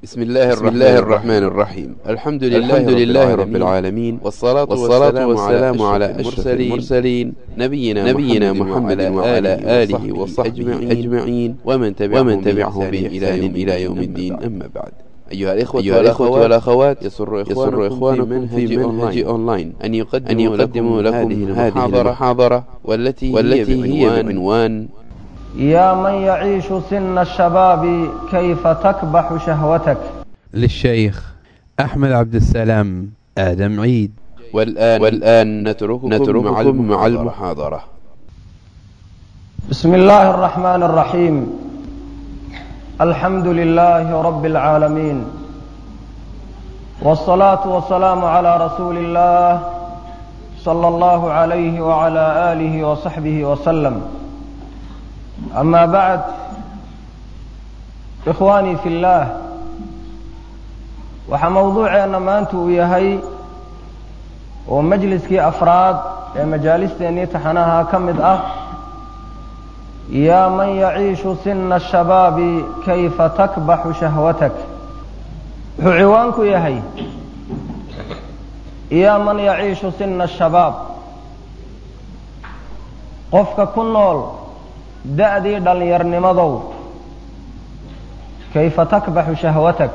بسم الله الرحمن الرحيم. الحمد لله رب العالمين، والصلاة والسلام على أشرف المرسلين نبينا محمد وعلى آله وصحبه أجمعين ومن تبعهم بإحسان إلى يوم الدين. أما بعد، أيها الإخوة والأخوات، يسر إخوانكم في منهج أونلاين أن يقدموا لكم هذه المحاضرة والتي هي بعنوان يا من يعيش سن الشباب كيف تكبح شهوتك، للشيخ أحمد عبد السلام آدم عيد. والآن نترككم مع المحاضرة. بسم الله الرحمن الرحيم. الحمد لله رب العالمين، والصلاة والسلام على رسول الله صلى الله عليه وعلى آله وصحبه وسلم. أما بعد، إخواني في الله، waxaa mawduuceena maanta uu yahay oo majliskii afraad ee majaalisteennii taxanaha ka mid ah yaa man yaciishu sina ashabaabi kayfa takbaxu shahwatak. wuxuu ciwaanku yahay yaa man yaciishu sina ashabaab, qofka ku nool da'dii dhallinyarnimadow kayfa takbaxu shahwatak,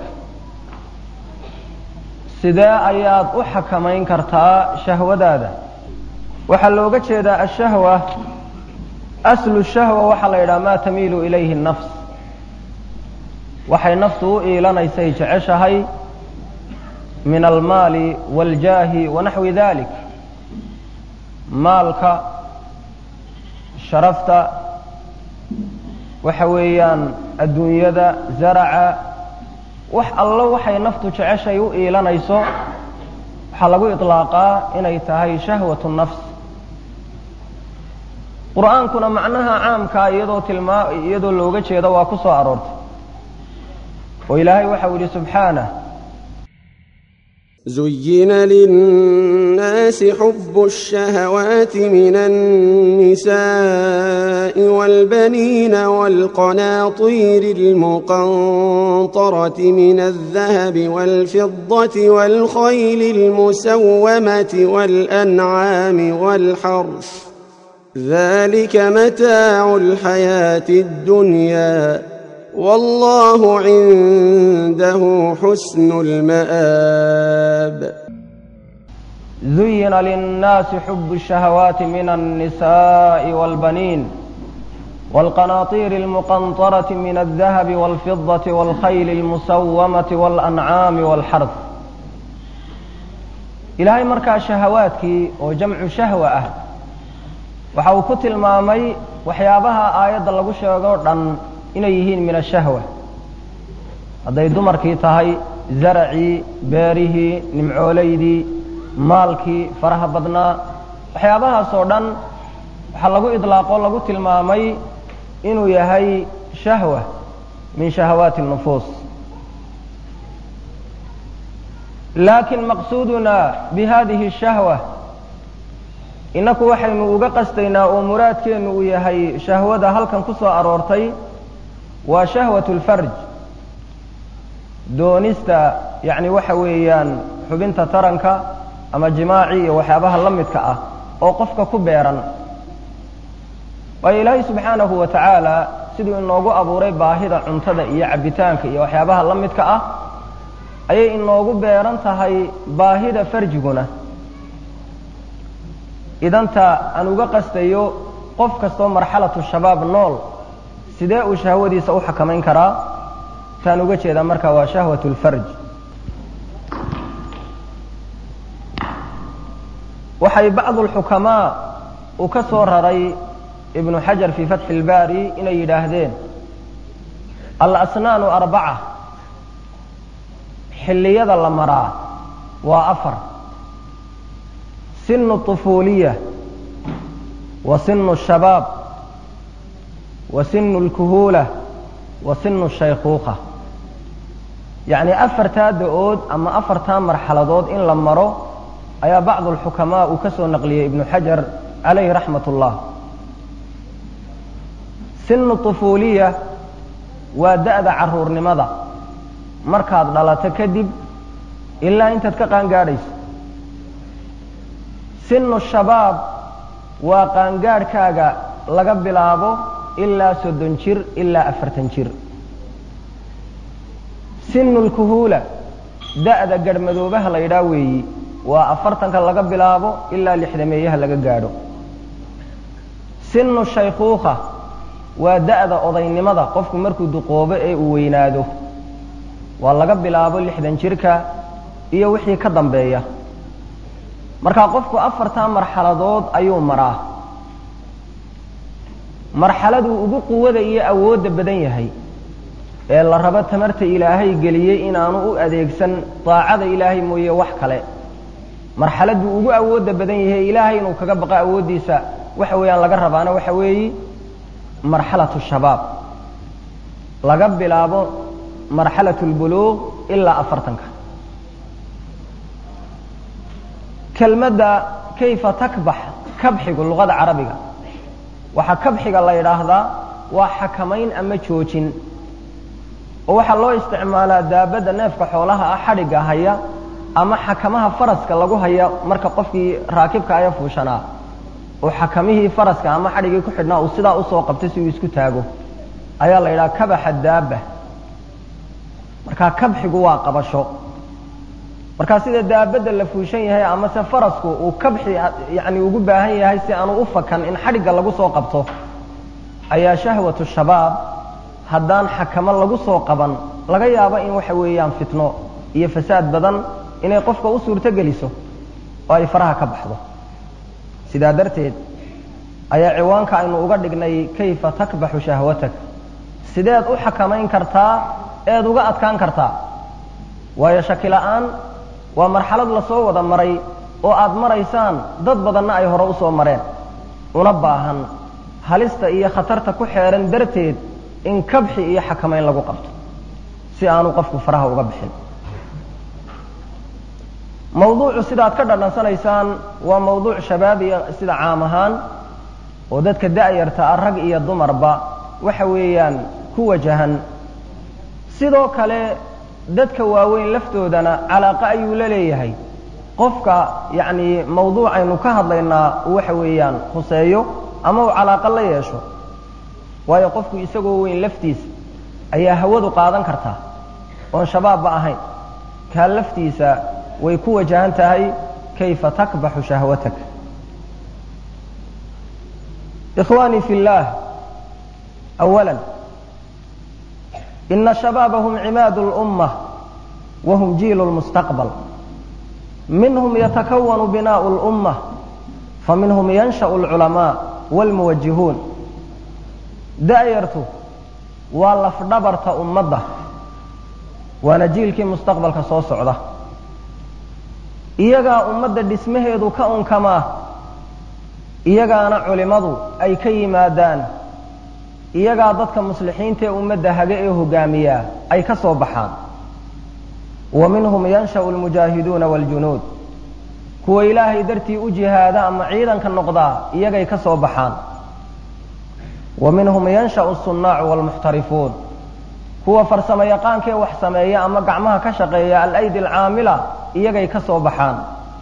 sidee ayaad u xakamayn kartaa shahwadaada. waxaa looga jeedaa ashahwa, aslu shahwa waxaa la yidhaha maa tamiilu ilayhi nafs, waxay naftu u iilanaysay jeceshahay min almaali waاljaahi wanaxwi dalik. maalka, sharafta, waxa weeyaan adduunyada, zaraca, wax allo waxay naftu jeceshay u iilanayso waxaa lagu iطlaaqaa inay tahay shahwatu nafs. qur'aankuna macnaha caamkaa iyadoo looga jeedo waa ku soo aroortay oo ilaahay waxau yidhi subxaanah: زين للناس حب الشهوات من النساء والبنين والقناطير المقنطرة من الذهب والفضة والخيل المسومة والأنعام والحرث، ذلك متاع الحياة الدنيا والله عنده حسن المآب. زين للناس حب الشهوات من النساء والبنين والقناطير المقنطرة من الذهب والفضة والخيل المسومة والأنعام والحرث. إلهي مركا شهواتك وجمع شهوة وحاو كتل مامي وحيابها آيات الله شهوة inay yihiin min ashahwa. hadday dumarkii tahay zaracii, beerihii, nimcoolaydii, maalkii faraha badnaa, waxyaabahaas oo dhan waxaa lagu idlaaqo lagu tilmaamay inuu yahay shahwa min shahawaati الnufuus. laakiin maqsuuduna bihadihi الshahwa, inaku waxaynu uga qastaynaa oo muraadkeennu uu yahay shahwada halkan ku soo aroortay waa shahwatu اlfarj, doonista yani waxa weeyaan xubinta taranka ama jimaaci iyo waxyaabaha la midka ah oo qofka ku beeran. waayo ilaahay subxaanahu wa tacaala siduu inoogu abuuray baahida cuntada iyo cabitaanka iyo waxyaabaha la midka ah ayay inoogu beeran tahay baahida farjiguna. idanta aan uga qastayo qof kastoo marxalatu shabaab nool sidee uu shahwadiisa u xakamayn karaa, taan uga jeedaa markaa waa shahwatu اlfarj. waxay bacdu اlxukamaa uu ka soo raray ibnu xajar fii fatxi اlbaari inay yidhaahdeen alasnaanu arbaca, xilliyada la maraa waa afar: sinu الطufuuliya wa sinu الshabaab wa sinu اlkuhuula wa sinu الshaykuuka. yacni afartaa da-ood ama afartaa marxaladood in la maro ayaa bacdu اlxukamaa uu ka soo naqliyey ibnu xajar calayhi raxmat ullah. sinu طufuuliya waa da'da caruurnimada markaad dhalato kadib ilaa intaad ka qaangaadhayso. sinu shabaab waa qaangaadhkaaga laga bilaabo ilaa 30 jir ilaa 40 jir. sinu lkuhuula da'da garhmadoobaha la yidhaah weeyi waa 40ka laga bilaabo ilaa 60meeyaha laga gaadho. sinu shaykhuukha waa da'da odaynimada qofku markuu duqoobo ee uu weynaado, waa laga bilaabo 60 jirka iyo wixii ka dambeeya. markaa qofku 4 marxaladood ayuu maraa. marxaladuu ugu quwada iyo awoodda badan yahay ee la rabo tamarta ilaahay geliyey inaanu u adeegsan daacada ilaahay mooye wax kale, marxaladuu ugu awoodda badan yahay ilaahay inuu kaga baqo awooddiisa waxa weeyaan laga rabaana waxa weeye marxalatu shabaab, laga bilaabo marxalatu lbuluuq ilaa 40ka. kelmadda kayfa takbax kabxigu luqada carabiga waxaa kabxiga la yidhaahdaa waa xakamayn ama joojin, oo waxaa loo isticmaalaa daabadda neefka xoolaha ah xadhigga haya ama xakamaha faraska lagu haya marka qofkii raakibka aya fuushanaa oo xakamihii faraska ama xadhiggii ku xidhnaa uu sidaa usoo qabtay si uu isku taago ayaa la yidhaha kabaxa daaba. markaa kabxigu waa qabasho. markaa sida daabadda la fuushan yahay ama se farasku uu kabxi yani ugu baahan yahay si aanu u fakan in xadhigga lagu soo qabto, ayaa shahwatu shabaab haddaan xakamo lagu soo qaban laga yaabo in waxa weeyaan fitno iyo fasaad badan inay qofka u suurto geliso oo ay faraha ka baxdo. sidaa darteed ayaa ciwaanka aynu uga dhignay kayfa takbaxu shahwatak, sideed u xakamayn kartaa eed uga adkaan kartaa. waayo shaki la'aan waa marxalad lasoo wada maray oo aad maraysaan dad badanna ay hore usoo mareen, una baahan halista iyo khatarta ku xeeran darteed in kabxi iyo xakamayn lagu qabto si aanu qofku faraha uga bixin. mawduucu sidaad ka dhadhansanaysaan waa mawduuc shabaabiya sida caam ahaan oo dadka da'yarta ah rag iyo dumarba waxa weeyaan ku wajahan. sidoo kale dadka waaweyn laftoodana calaaqa ayuu la leeyahay qofka yacni mawduucaynu ka hadlaynaa waxa weeyaan khuseeyo ama uu calaaqa la yeesho. waayo qofku isagoo weyn laftiisa ayaa hawadu qaadan kartaa oon shabaabba ahayn, kaa laftiisa way ku wajahan tahay kayfa takbaxu shahwatak. ikhwaanii fi اllah, awala ina shabaaba hum cimaadu اlummة wahum jiilu اlmustaqbal. minhum yatakawanu binaءu اlummة faminhum yanshأu اlculamaaء wاlmuwajihuun. da'yartu waa lafdhabarta ummadda, waana jiilkii mustaqbalka soo socda. iyagaa ummadda dhismaheedu ka unkamaa, iyagaana culimadu ay ka yimaadaan, iyagaa dadka muslixiinta ee ummadda hage ee hogaamiyaa ay ka soo baxaan. wa minhum yansha'u almujaahiduuna waaljunuud, kuwa ilaahay dartii u jihaada ama ciidanka noqdaa iyagay ka soo baxaan. wa minhum yansha'u aلsunnaacu waalmuxtarifuun, kuwa farsamo yaqaankee wax sameeya ama gacmaha ka shaqeeya alaydi alcaamila iyagay ka soo baxaan.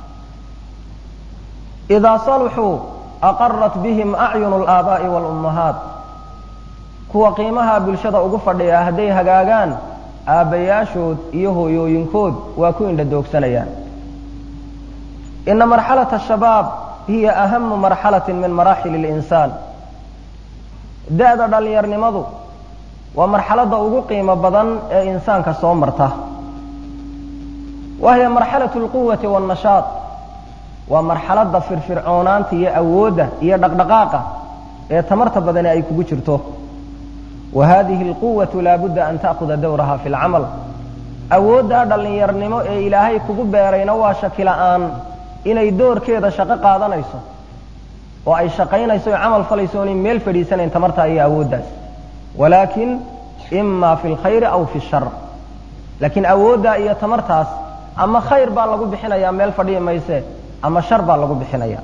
idaa saluxuu aqarat bihim acyunu alaabaa'i waalummahaat, kuwa qiimaha bulshada ugu fadhiya hadday hagaagaan aabbayaashood iyo hooyooyinkood waa ku indha doogsanayaan. ina marxalata ashabaab hiya ahamu marxalatin min maraaxili اlinsaan. da'da dhallinyarnimadu waa marxaladda ugu qiimo badan ee insaanka soo marta. wahiya marxalatu اlquwati waاnnashaad, waa marxaladda firfircoonaanta iyo awoodda iyo dhaqdhaqaaqa ee tamarta badani ay kugu jirto. wa hadihi اlquwatu laa budda an ta'khuda dawraha fi اlcamal. awooddaa dhallinyarnimo ee ilaahay kugu beerayna waa shaki la'aan inay doorkeeda shaqo qaadanayso oo ay shaqaynayso o camal falayso oonay meel fadhiisanayn tamartaa iyo awooddaas, walaakin ima fi اlkhayri aw fi اshar. laakiin awooddaa iyo tamartaas ama khayr baa lagu bixinayaa meel fadhiyi mayse, ama shar baa lagu bixinaya.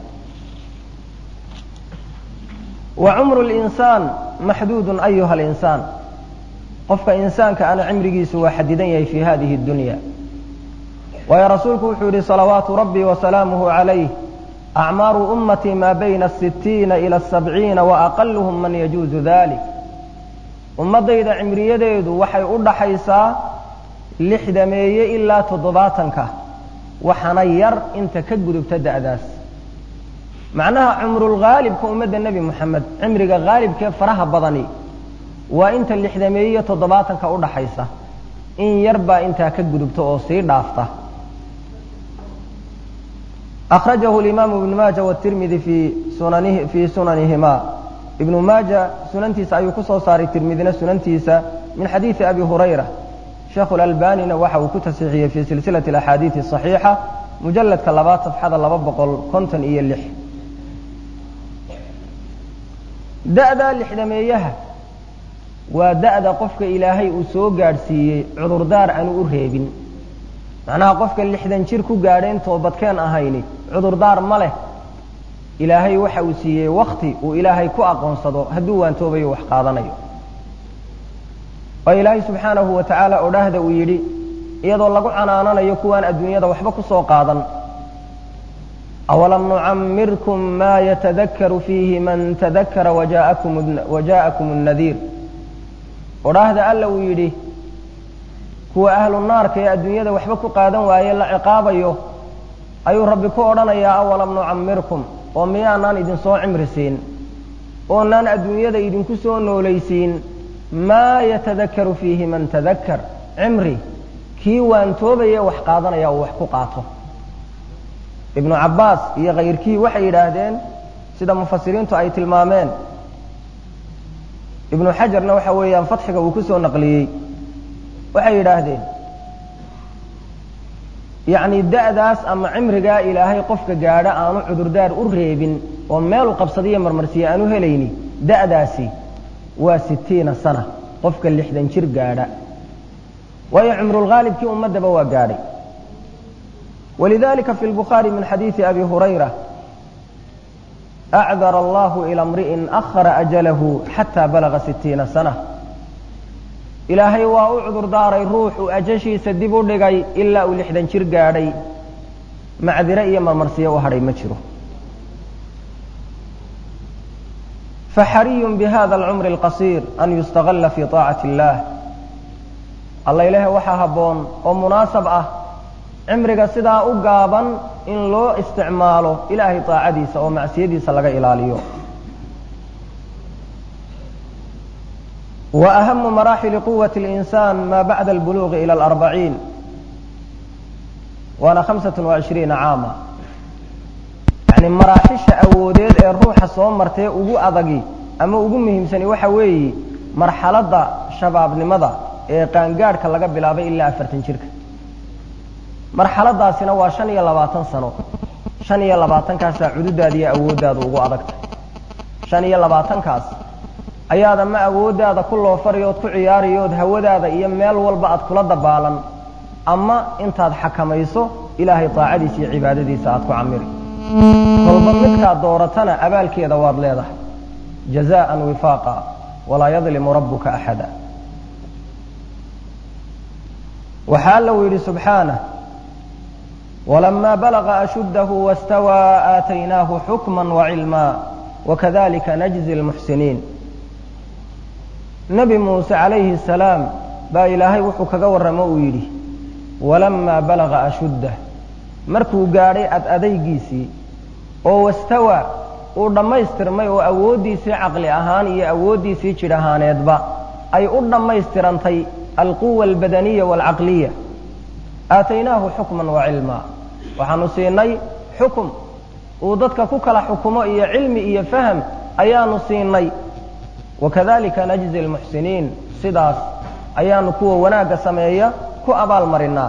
wa cumru اlinsaan maxduudun ayuha alinsaan. qofka insaanka ana cimrigiisu waa xadidan yahay fi hadihi dunya waayo rasuulku wuxuu yidhi salawaatu rabbi wasalaamuhu calayh acmaaru ummatii maa bayna 60 ila 70 waaqaluhum man yajuuzu dalik ummadayda cimriyadeedu waxay u dhaxaysaa 60 ilaa 70 waxaana yar inta ka gudubta da'daas macnaha cumrul gaalibka ummadda nebi moxamed cimriga gaalibkee faraha badani waa inta 60 iyo 70 u dhaxaysa in yar baa intaa ka gudubta oo sii dhaafta أخرجه الإمام ابن ماجه والترمذي في سننهما ابن ماجه سننتيس أيوكسو صار الترمذي سننتيس من حديث أبي هريرة شيخ الألباني نوحه كتسيحية في سلسلة الأحاديث الصحيحة مجلد كلابات صفحة اللببقل كنتن إيا اللح دأدا لحدميها ودأدا قفك إلهي أسوء قارسي عذر دار أن أرهيبين macnaha qofka 60 jir ku gaadheen toobadkeen ahayni cudurdaar ma leh ilaahay waxa uu siiyey waqti uu ilaahay ku aqoonsado hadduu waan toobayo wax qaadanayo oo ilaahay subxaanahu wa tacaala oo dhahda uu yidhi iyadoo lagu canaananayo kuwaan adduunyada waxba ku soo qaadan awalam nucammirkum maa yatadakkaru fiihi man tadakkara wajaa'akum an-nadiir oo dhahda alla uu yidhi kuwa ahlu naarka ee adduunyada waxba ku qaadan waaye la ciqaabayo ayuu rabbi ku odhanayaa awalam nucammirkum oo miyaanaan idin soo cimrisiin oonaan adduunyada idinku soo noolaysiin maa yatadakkaru fiihi man tadakkar cimri kii waantoobaye wax qaadanaya uu wax ku qaato ibnu cabbaas iyo kayrkii waxay yidhaahdeen sida mufasiriintu ay tilmaameen ibnu xajarna waxa weeyaan fatxiga uu ku soo naqliyey waxay yidhaahdeen yacni da'daas ama cimrigaa ilaahay qofka gaadha aanu cudurdaar u reebin oo meel u qabsadiyo marmarsiya aanu helayni da'daasi waa 60 sana qofka 60 jir gaadha waayo cumrulghaalibkii ummaddaba waa gaadhay walidalika fi lbukhaari min xadiidi abi hurayra acdara allahu ila imri'in akhara ajalahu xataa balaga 60 sana ilaahay waa u cudurdaaray ruux uu ajashiisa dib u dhigay ilaa uu 60 jir gaadhay macdire iyo marmarsiyo u hadhay ma jiro faxariyun bihada alcumri alqasiir an yustagalla fi taacati illaah alla ilaahay waxaa habboon oo munaasab ah cimriga sidaa u gaaban in loo isticmaalo ilaahay taacadiisa oo macsiyadiisa laga ilaaliyo وأهم مراحل قوة الإنسان ما بعد البلوغ إلى 40 وأنا 25 عاما يعني مراحش أوديد الروح الصوم مرتي وجو أضجي أما وجو مهم سني وحوي مرحلة شباب لماذا كان جار كلا قبل أبي إلا 40 شركة مرحلة دا سنة وشان يلا 20 سنة شان يلا 20 كاس عدود هذه أوداد وجو أضجت شان يلا 20 كاس ayaada ma awoodaada ku loo fariyood ku ciyaariyood hawadaada iyo meel walba aad kula dabaalan ama intaad xakamayso ilaahay taacadiisa iyo cibaadadiisa aad ku camiri kolba midkaad dooratana abaalkeeda waad leedahay jazaa'an wifaaqa walaa yadlimu rabbuka axada waxaa alla yidhi subxaanah walamaa balaga ashuddahu wastawaa aataynaahu xukman wacilmaa wakadalika najzi almuxsiniin nebi muuse calayhi asalaam baa ilaahay wuxuu kaga warramo uu yidhi walamaa balaga ashuddah markuu gaadhay adaygiisii oo wastawaa uu dhammaystirmay oo awooddiisii caqli ahaan iyo awooddiisii jidh ahaaneedba ay u dhammaystirantay alquwa albadaniya waalcaqliya aataynaahu xukman wa cilmaa waxaanu siinay xukum uu dadka ku kala xukumo iyo cilmi iyo faham ayaanu siinay wakadalika najzi almuxsiniin sidaas ayaanu kuwa wanaagga sameeya ku abaalmarinaa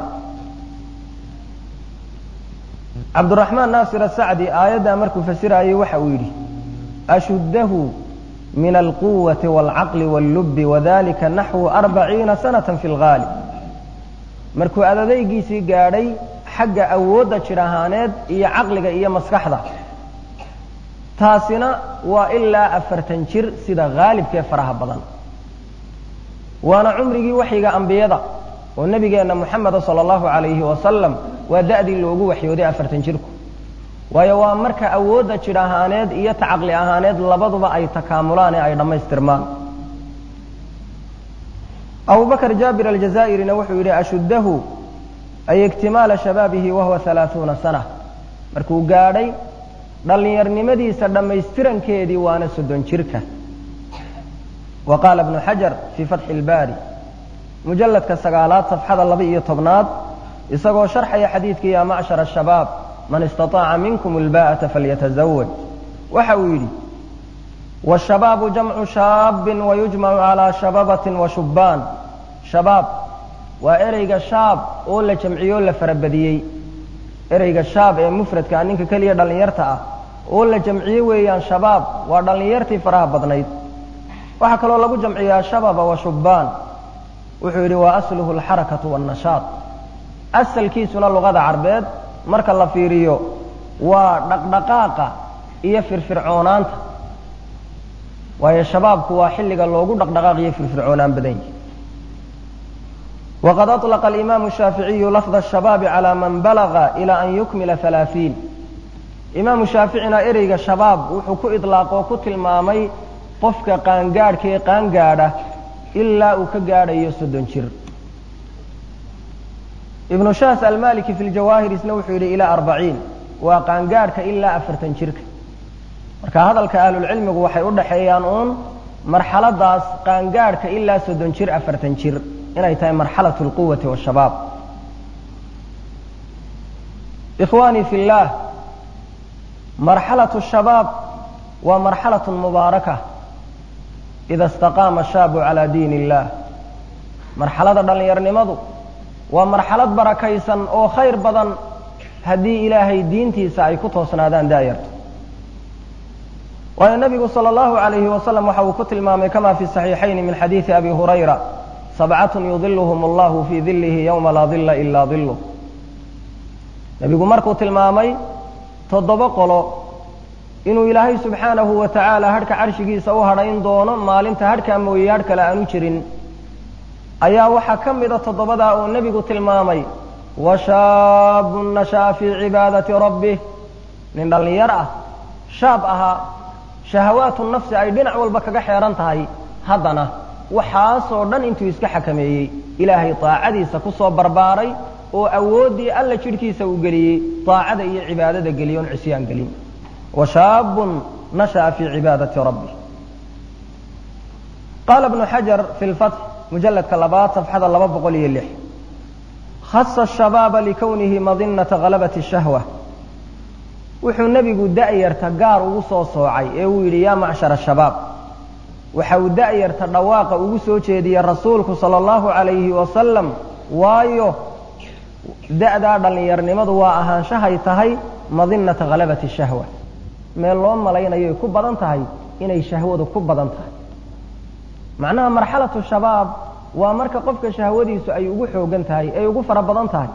cabduraxmaan naasir asacdi aayaddaa markuu fasirayay waxa uu yidhi ashuddahu min alquwati waalcaqli waallubi wadalika naxwu 40 sanatan fi lghaalib markuu adadaygiisii gaadhay xagga awoodda jir ahaaneed iyo caqliga iyo maskaxda taasina waa ilaa 40 jir sida haalibkee faraha badan waana cumrigii waxyiga ambiyada oo nabigeenna muxameda sala allahu calayhi wasalam waa da'dii loogu waxyooday 40 jirku waayo waa marka awoodda jidh ahaaneed iyo tacaqli ahaaneed labaduba ay takaamulaan ee ay dhammaystirmaan abubakr jaabir aljazaa'irina wuxuu yidhi ashuddahu ay iktimaala shabaabihi wahuwa 30 sana markuu gaadhay dhallinyarnimadiisa dhammaystirankeedii waana 30 jirka wa qaala ibnu xajar fii fatxi ilbaari mujalladka 9aad safxada 12 isagoo sharxaya xadiidkii yaa macshara ashabaab man istaطaaca minkum albaa'ata falyatazawaj waxa uu yidhi waashabaabu jamcu shaabin wayujmacu calaa shababatin wa shubbaan shabaab waa ereyga shaab oo la jamciyo la farabadiyey ereyga shaab ee mufradka ninka keliya dhallinyarta ah oo la jamciye weeyaan shabaab waa dhallinyartii faraha badnayd waxaa kaloo lagu jamciyaa shababa wa shubbaan wuxuu yidhi waa asluhu alxarakatu waannashaad asalkiisuna luqada carbeed marka la fiiriyo waa dhaqdhaqaaqa iyo firfircoonaanta waayo shabaabku waa xilliga loogu dhaqdhaqaaq iyo firfircoonaan badan yihi waqad aطlaqa alimaamu shaaficiyu lafda ashabaabi calaa man balaga ilaa an yukmila 30 imaamu shaaficina ereyga shabaab wuxuu ku idlaaqoo ku tilmaamay qofka qaangaadhka ee qaangaadha ilaa uu ka gaadhayo 30 jir ibnu shaas almaliki fi ljawaahir isna wuxuu yidhi ilaa 40 waa qaangaadhka ilaa 40 jirka marka hadalka ahlulcilmigu waxay u dhaxeeyaan uun marxaladaas qaangaadhka ilaa 30 jir 40 jir inay tahay marxalatu alquwati waashabaab ikhwaanii fi اllah marxalatu shabaab waa marxalatu mubaaraka ida istaqaama shaabu calaa diin illah marxalada dhallinyarnimadu waa marxalad barakaysan oo khayr badan haddii ilaahay diintiisa ay ku toosnaadaan daayarto waayo nabigu salى اllahu عalayhi wasalam waxa uu ku tilmaamay kama fi صaxiixayn min xadiidi abi hurayra 7 yudiluhum allahu fii dilihi ywma laa dila ilaa diluh nebigu markuu tilmaamay 7 qolo inuu ilaahay subxaanahu wa tacaala hadhka carshigiisa u hadhayn doono maalinta hadhkaa mooye hadh kale aanu jirin ayaa waxaa ka mida 7daa oo nebigu tilmaamay washaabun nasha'a fii cibaadati rabbih nin dhallinyar ah shaab ahaa shahawaatu nafsi ay dhinac walba kaga xeeran tahay haddana waxaasoo dhan intuu iska xakameeyey ilaahay taacadiisa ku soo barbaaray oo awooddii alla jidhkiisa uu geliyey taacada iyo cibaadada geliyo on cisyaan gelin washaabun nasha'a fii cibaadati rabbih qaala ibnu xajar fi lfatx mujalladka 2 safxada 206 khasa ashabaaba likownihi madinata ghalabati shahwa wuxuu nebigu da'yarta gaar ugu soo soocay ee uu yidhi yaa macshara shabaab waxa uu da'yarta dhawaaqa ugu soo jeediyey rasuulku sala allahu calayhi wasalam waayo da'daa dhallinyarnimadu waa ahaanshahay tahay madinata ghalabati shahwa meel loo malaynayoy ku badan tahay inay shahwadu ku badan tahay macnaha marxalatu shabaab waa marka qofka shahwadiisu ay ugu xoogan tahay ay ugu fara badan tahay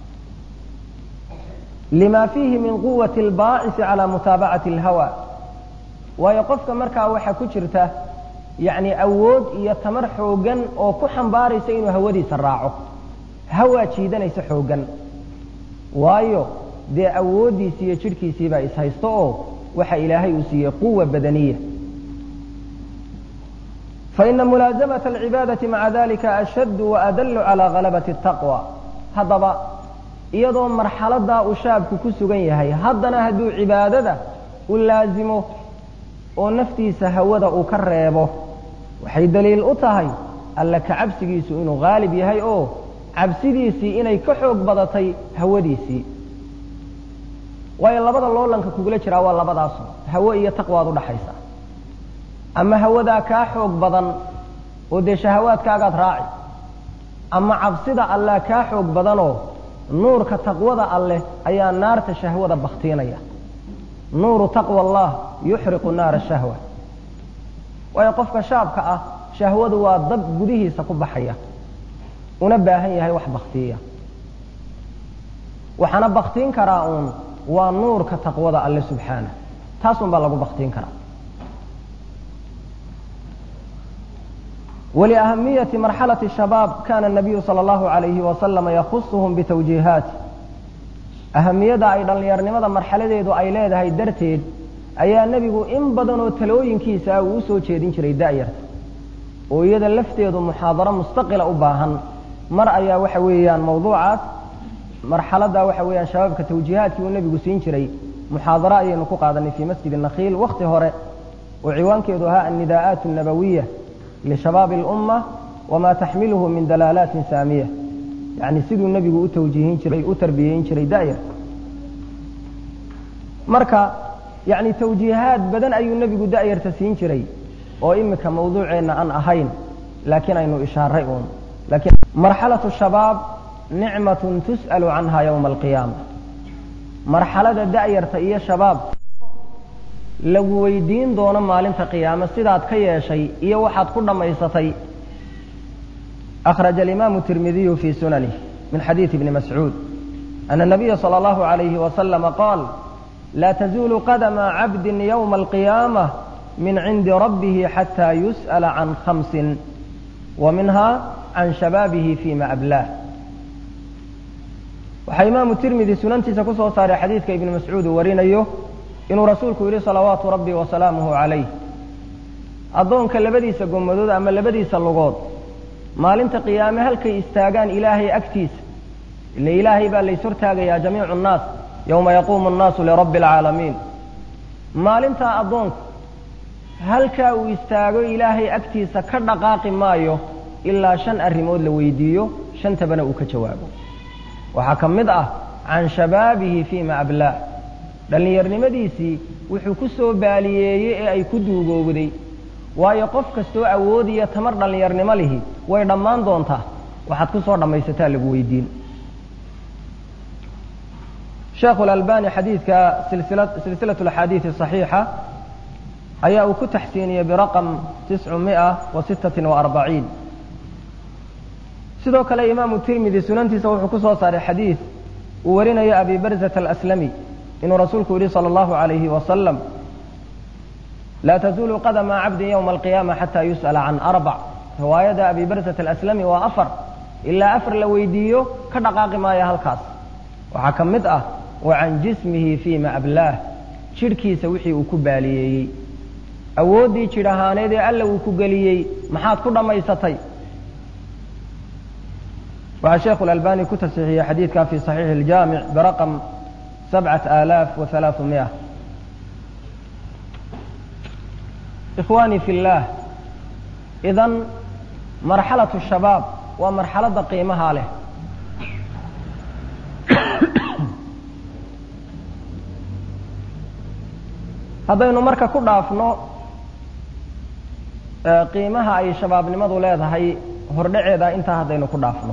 lima fiihi min quwati albaacisi calaa mutaabacati alhawa waayo qofka markaa waxaa ku jirta yacni awood iyo tamar xoogan oo ku xambaaraysa inuu hawadiisa raaco hawaa jiidanaysa xoogan waayo dee awooddiisii iyo jidhkiisii baa ishaysto oo waxa ilaahay uu siiyey quwa badaniya faina mulaazamata alcibaadati maca dalika ashaddu waadallu calaa ghalabati ataqwa haddaba iyadoo marxaladaa uu shaabku ku sugan yahay haddana hadduu cibaadada u laazimo oo naftiisa hawada uu ka reebo waxay daliil u tahay alla ka cabsigiisu inuu haalib yahay oo cabsidiisii inay ka xoog badatay hawadiisii waayo labada loolanka kugula jiraa waa labadaasu hawo iyo taqwaad u dhaxaysa ama hawadaa kaa xoog badan oo dee shahawaadkaagaad raaci ama cabsida allah kaa xoog badanoo nuurka taqwada alleh ayaa naarta shahwada baktiinaya nuuru taqwa allah yuxriqu naara shahwa waayo qofka shaabka ah shahwadu waa dab gudihiisa ku baxaya una baahan yahay wax baktiya waxaana baktiin karaa uun waa nuurka taqwada alle subxaanah taasun baa lagu baktiin karaa ولأهمية مرحلة الشباب كان النبي صلى الله عليه وسلم يخصهم بتوجيهات أهمية أيضا ليرنمض مرحلة دو أيلاد هاي درتيد أي النبي إن بدنوا تلوين كيسا وسو تشيدين شري دائر ويدا اللفتيد محاضرة مستقلة أباهن مرأي وحويا موضوعات مرحلة دا وحويا شباب كتوجيهات والنبي قسين شري محاضرة ينقوق هذا في مسجد النخيل وقت هراء وعوان كيدوها النداءات النبوية لشباب الأمة وما تحمله من دلالات سامية يعني سيدو النبي أتوجيهين شري أتربيين شري دائر مركا يعني توجيهات بدن أي النبي دائر تسين شري وإمك موضوعنا أن أهين لكن أنه إشاريون لكن مرحلة الشباب نعمة تسأل عنها يوم القيامة مرحلة دائر تأيي الشباب لو ويدين دون مالين قيامة سيدات كي شيء إيه واحد كل ما يستطيع أخرج الإمام الترمذي في سننه من حديث ابن مسعود أن النبي صلى الله عليه وسلم قال لا تزول قدم عبد يوم القيامة من عند ربه حتى يسأل عن 5 ومنها عن شبابه فيما أبلاه وحيمام الترمذي سننتي سكسو صار حديث كابن مسعود ورينيه إنه رسولك يري صلوات ربي وسلامه عليه أظن كاللبديس قمدود أما اللبديس اللغوط ما لنت قيامه هل كي استاغان إلهي أكتيس اللي إلهي بقى اللي سرتاغ يا جميع الناس يوم يقوم الناس لرب العالمين ما لنت أظن هل كاو استاغو إلهي أكتيس كردقاق مايو إلا شن الرمود لويديو شن تبنأ كجوابه وحكم مضأة عن شبابه فيما أبلاه dhallinyarnimadiisii wuxuu ku soo baaliyeeyey ee ay ku duugoowday waayo qof kastoo awood iyo tamar dhallinyarnimo lihi way dhammaan doontaa waxaad ku soo dhammaysataa lagu weydiin sheekh al-albani xadiidka silsilatu al-axaadiis as-saxiixa ayaa uu ku taxsiiniyey biraqam 946 sidoo kale imaamu tirmidhi sunantiisa wuxuu ku soo saaray xadiis uu warinayo abi barzat al-aslami إن رسولك يقول صلى الله عليه وسلم لا تزول قدم عبد يوم القيامة حتى يسأل عن 4 رواية أبي برزة الأسلمي وأفر إلا أفر لويديو كدقاق ما يهلكاس وحكم مدأة وعن جسمه فيما أبلاه شركي سوحي وكباليي أودي شرهاني دي ألا وكباليي محاد كل ما يستطيع وعشيخ الألباني كتب صحيح حديث كان في صحيح الجامع برقم 7300 إخواني في الله إذن مرحلة الشباب ومرحلة قيمها له هذا إنه مركا كل عفنو قيمها أي شباب نمضوا لها هي هردعي إذا انت هذا إنه كل عفنو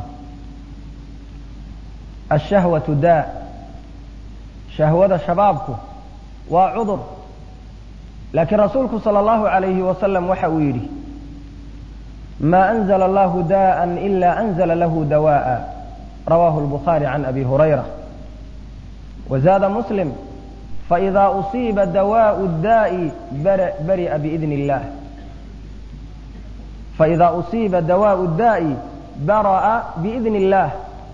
الشهوة داء شهوة شبابك وعذر لكن رسولك صلى الله عليه وسلم وحويري ما أنزل الله داء إلا أنزل له دواء رواه البخاري عن أبي هريرة وزاد مسلم فإذا أصيب دواء الداء برئ بإذن الله فإذا أصيب دواء الداء برأ بإذن الله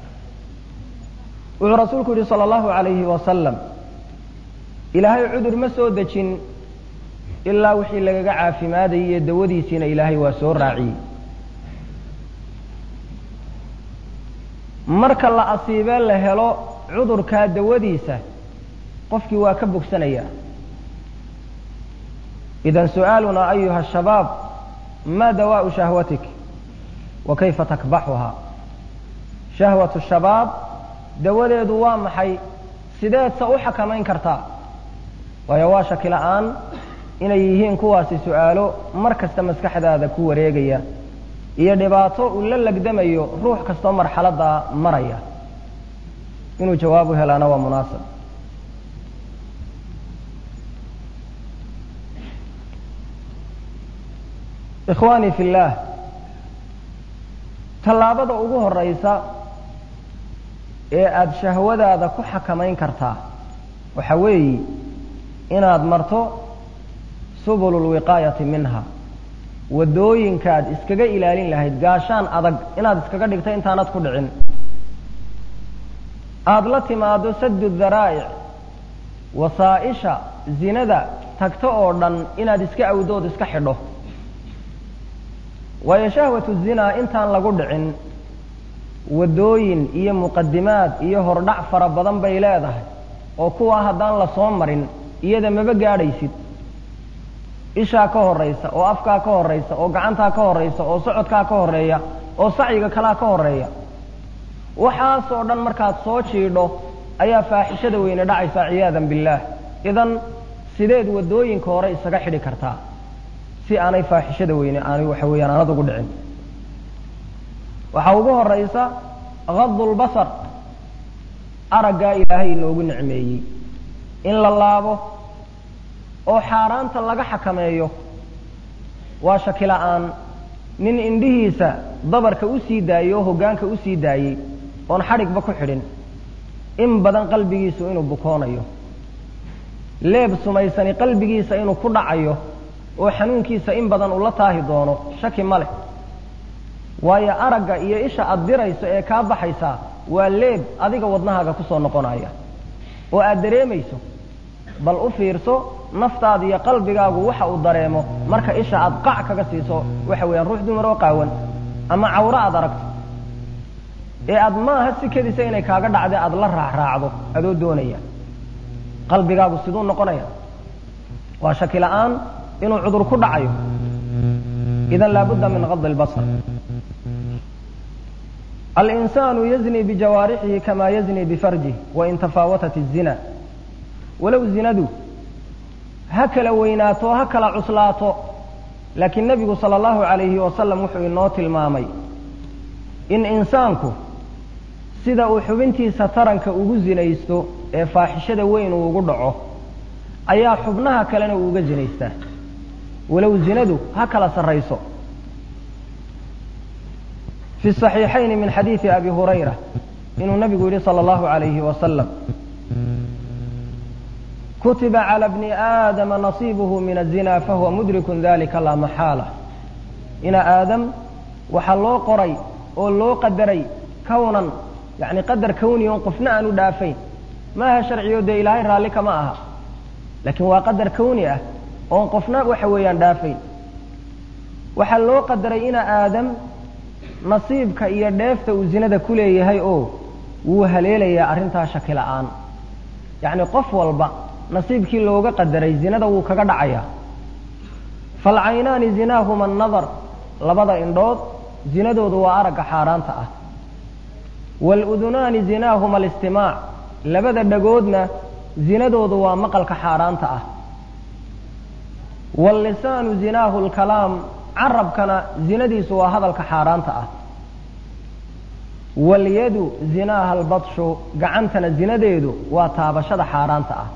ورسولك صلى الله عليه وسلم إلهي عذر ما سو دجين إلا وحي لغا عافمادي دوديسين إلهي وسو راعي marka la asiibay la helo cudurka dawadiisa qofkii waa ka bogsanaya idan su'aaluna ayuha الشباب ما دواء شهوتك وكيف تكبحها شهوة الشباب dawadeedu waa maxay sideed sa u xakamayn kartaa waayo waa shaki la'aan inay yihiin kuwaasi su'aalo mar kasta maskaxdaada ku wareegaya iyo dhibaato uu la lagdamayo ruux kastoo marxaladda maraya inuu jawaabu helaana waa munaasab ikhwaani fi llah tallaabada ugu horeysa ee aad shahwadaada ku xakamayn kartaa waxa weeye inaad marto subul alwiqaayati minha wadooyinkaad iskaga ilaalin lahayd gaashaan adag inaad iskaga dhigto intaanad ku dhicin aad la timaado saddu dharaa'ic wasaa'isha zinada tagto oo dhan inaad iska awdood iska xidho waayo shahwatu zinaa intaan lagu dhicin wadooyin iyo muqadimaad iyo hordhac fara badan bay leedahay oo kuwaa haddaan la soo marin iyada maba gaadhaysid ishaa ka horaysa oo afkaa ka horaysa oo gacantaa ka horaysa oo socodkaa ka horeeya oo sacyiga kalaa ka horeeya waxaasoo dhan markaad soo jiidho ayaa faaxishada weyne dhacaysaa ciyaadan billaah idan sideed wadooyinka hore isaga xidhi kartaa si aanay faaxishada weyne aanay waxa weeyaan aanad ugu dhicin waxaa ugu horaysa gadulbasar araggaa ilaahay inoogu nicmeeyey in la laabo oo xaaraanta laga xakameeyo waa shaki la'aan nin indhihiisa dabarka u sii daayey oo hoggaanka u sii daayey oon xadhigba ku xidhin in badan qalbigiisu inuu bukoonayo leeb sumaysani qalbigiisa inuu ku dhacayo oo xanuunkiisa in badan ula taahi doono shaki ma leh waayo aragga iyo isha aad dirayso ee kaa baxaysaa waa leeb adiga wadnahaaga ku soo noqonaya oo aad dareemayso bal u fiirso naftaada iyo qalbigaagu waxa uu dareemo marka isha aad qac kaga siiso waxa weeyaan ruux dumar oo qaawan ama cawro aad aragto ee aad maaha si kedisa inay kaaga dhacday aad la raacraacdo adoo doonaya qalbigaagu siduu noqonaya waa shaki la'aan inuu cudur ku dhacayo idan laabudda min gadi albasar الإنسان يزني بجوارحه كما يزني بفرجه وإن تفاوتت الزنا ولو زندوا هكلا ويناتو هكلا عصلاتو لكن النبي صلى الله عليه وسلم وحي النوت المامي إن إنسانكو سيدا وحبنتي سترنك أغزنيستو فاحشة وين وغدعو أيا حبنها كلنا أغزنيستا ولو زندوا هكلا سريسو في الصحيحين من حديث أبي هريرة إن النبي صلى الله عليه وسلم كتب على ابن آدم نصيبه من الزنا فهو مدرك ذلك لا محالة إن آدم وحلو قري ولو قدري كونا يعني قدر كوني ينقفنا أن دافين ما هي شرعي ودي إلهي رالك معها لكن وقدر كوني ونقفنا وحويا دافين وحلو قدري إن آدم nasiibka iyo dheefta uu zinada ku leeyahay oo wuu haleelayaa arrintaa shaki la'aan yacni qof walba nasiibkii looga qadaray zinada wuu kaga dhacayaa falcaynaani zinaahuma annadar labada indhood zinadoodu waa aragga xaaraanta ah waludunaani zinaahuma alistimaac labada dhagoodna zinadoodu waa maqalka xaaraanta ah wallisaanu zinaahu alkalaam carabkana zinadiisu waa hadalka xaaraanta ah walyadu zinaaha albadshu gacantana zinadeedu waa taabashada xaaraanta ah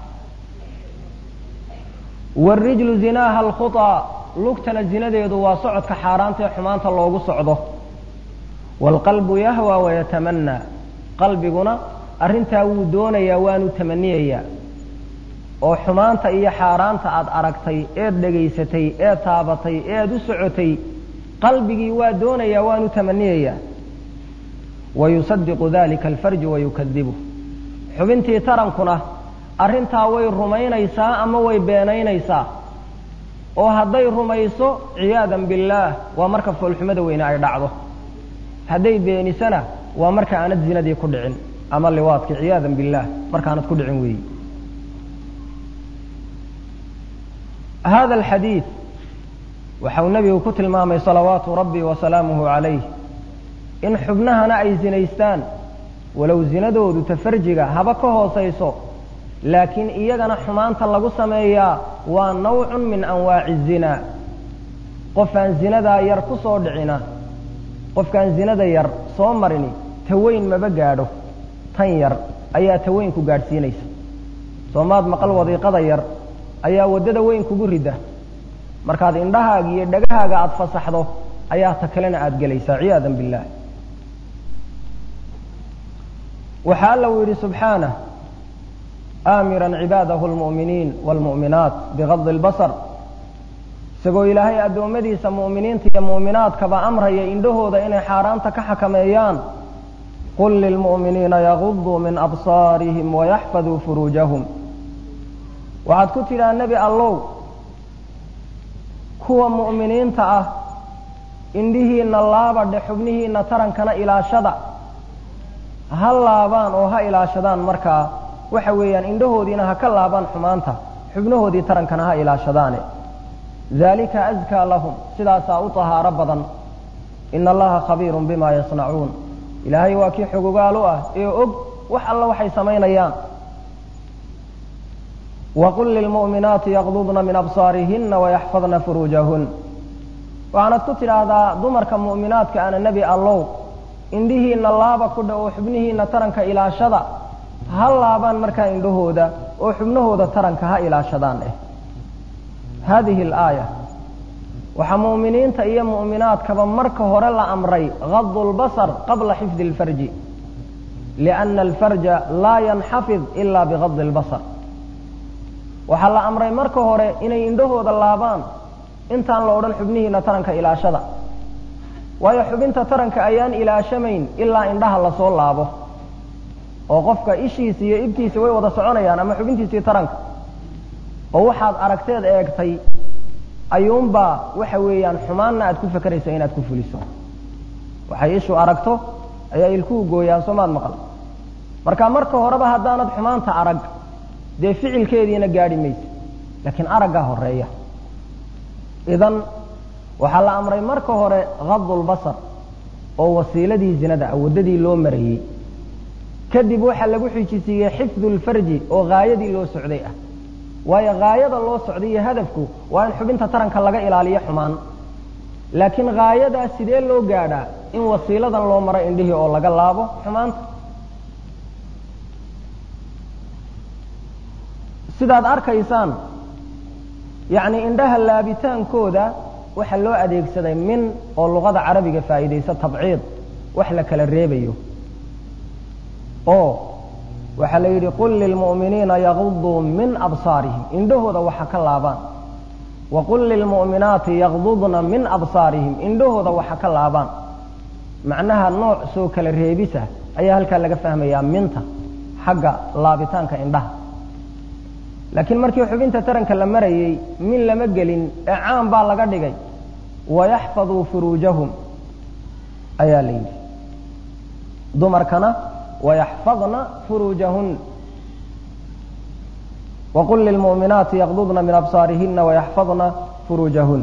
waarijlu zinaaha alkhutaa lugtana zinadeedu waa socodka xaaraanta ee xumaanta loogu socdo waalqalbu yahwa wayatamanaa qalbiguna arrintaa wuu doonayaa waanu tamaniyayaa oo xumaanta iyo xaaraanta aad aragtay eed dhegaysatay eed taabatay eed u socotay qalbigii waa doonayaa waanu tamaniyayaa wayusadiqu dalika alfarju wayukadibu xubintii tarankuna arrintaa way rumaynaysaa ama way beenaynaysaa oo hadday rumayso ciyaadan billaah waa marka foolxumada weyne ay dhacdo hadday beenisana waa marka aanad zinadii ku dhicin ama liwaadkii ciyaadan billaah markaanad ku dhicin weeyi هذا الحديث وحو النبي كتل مامي صلوات ربي وسلامه عليه إن حبنها أي زنيستان ولو زندود تفرجها هبكه صيصو لكن إيجانا حمان تلقو سميا ونوع من أنواع الزنا قفان زندا يركسو دعنا قفان زندا ير صومرني توين ما بقاده تنير أيا توين كو قارسينيس صوماد مقل وضيقة ير ayaa wadada weyn kugu rida markaad indhahaaga iyo dhagahaaga aad fasaxdo ayaa ta kalena aad galaysaa ciyaadan billaah waxa alla yiri subhanahu amiran cibaadahu almu'miniin walmu'minaat bighaddi albasar isagoo ilaahay addoommadiisa mu'miniinta iyo mu'minaadkaba amraya indhahooda inay xaaraanta ka xakameeyaan qul lilmu'miniina yaguduu min absaarihim wayaxfaduu furuujahum waxaad ku tidhaa nebi allow kuwa mu'miniinta ah indhihiinna laabadhe xubnihiinna tarankana ilaashada ha laabaan oo ha ilaashadaan markaa waxa weeyaan indhahoodiina ha ka laabaan xumaanta xubnahoodii tarankana ha ilaashadaane dalika askaa lahum sidaasaa u tahaaro badan ina allaha khabiirun bima yasnacuun ilaahay waa kii xogogaal u ah ee og wax alla waxay samaynayaan waqul lilmu'minaati yaqdudna min absaarihinna wayaxfadna furuujahun waxaanad ku tidhaahdaa dumarka mu'minaadka ana nebi allow indhihiinna laaba ku dha oo xubnihiinna taranka ilaashada ha laabaan markaa indhahooda oo xubnahooda taranka ha ilaashadaan haadihi alaaya waxaa mu'miniinta iyo mu'minaadkaba marka hore la amray gadu lbasar qabla xifdi alfarji lianna alfarja laa yanxafid ila bigadi lbasar waxaa la amray marka hore inay indhahooda laabaan intaan la odhan xubnihiinna taranka ilaashada waayo xubinta taranka ayaan ilaashamayn ilaa indhaha lasoo laabo oo qofka ishiisa iyo ibtiisa way wada soconayaan ama xubintiisii taranka oo waxaad aragteed eegtay ayuunbaa waxa weeyaan xumaanna aad ku fakeraysa inaad ku fuliso waxay ishu aragto ayaa ilkuhu gooyaan soomaad maqal marka horeba haddaanad xumaanta arag dee ficilkeediina gaadhi maysa laakiin araggaa horeeya idan waxaa la amray marka hore gadu lbasar oo wasiiladii zinada ah waddadii loo marayey kadib waxaa lagu xijisiiyey xifdu lfarji oo haayadii loo socday ah waayo haayada loo socday iyo hadafku waa in xubinta taranka laga ilaaliyo xumaan laakiin haayadaa sidee loo gaadhaa in wasiiladan loo maro indhihii oo laga laabo xumaanta sidaad arkaysaan yacni indhaha laabitaankooda waxaa loo adeegsaday min oo luqada carabiga faa'iidaysa tabciid wax la kala reebayo oo waxaa la yidhi qul lilmu'miniina yaguduu min absaarihim indhahooda waxa ka laabaan waqul lilmu'minaati yagdudna min absaarihim indhahooda waxa ka laabaan macnaha nooc soo kala reebisa ayaa halkaa laga fahmayaa minta xagga laabitaanka indhaha laakiin markii xubinta taranka la marayey min lama gelin ee caan baa laga dhigay wayaxfaduu furuujahum ayaa la yidhi dumarkana wayaxfadna furuujahun waqul lilmu'minaati yaqdudna min absaarihina wayaxfadna furuujahun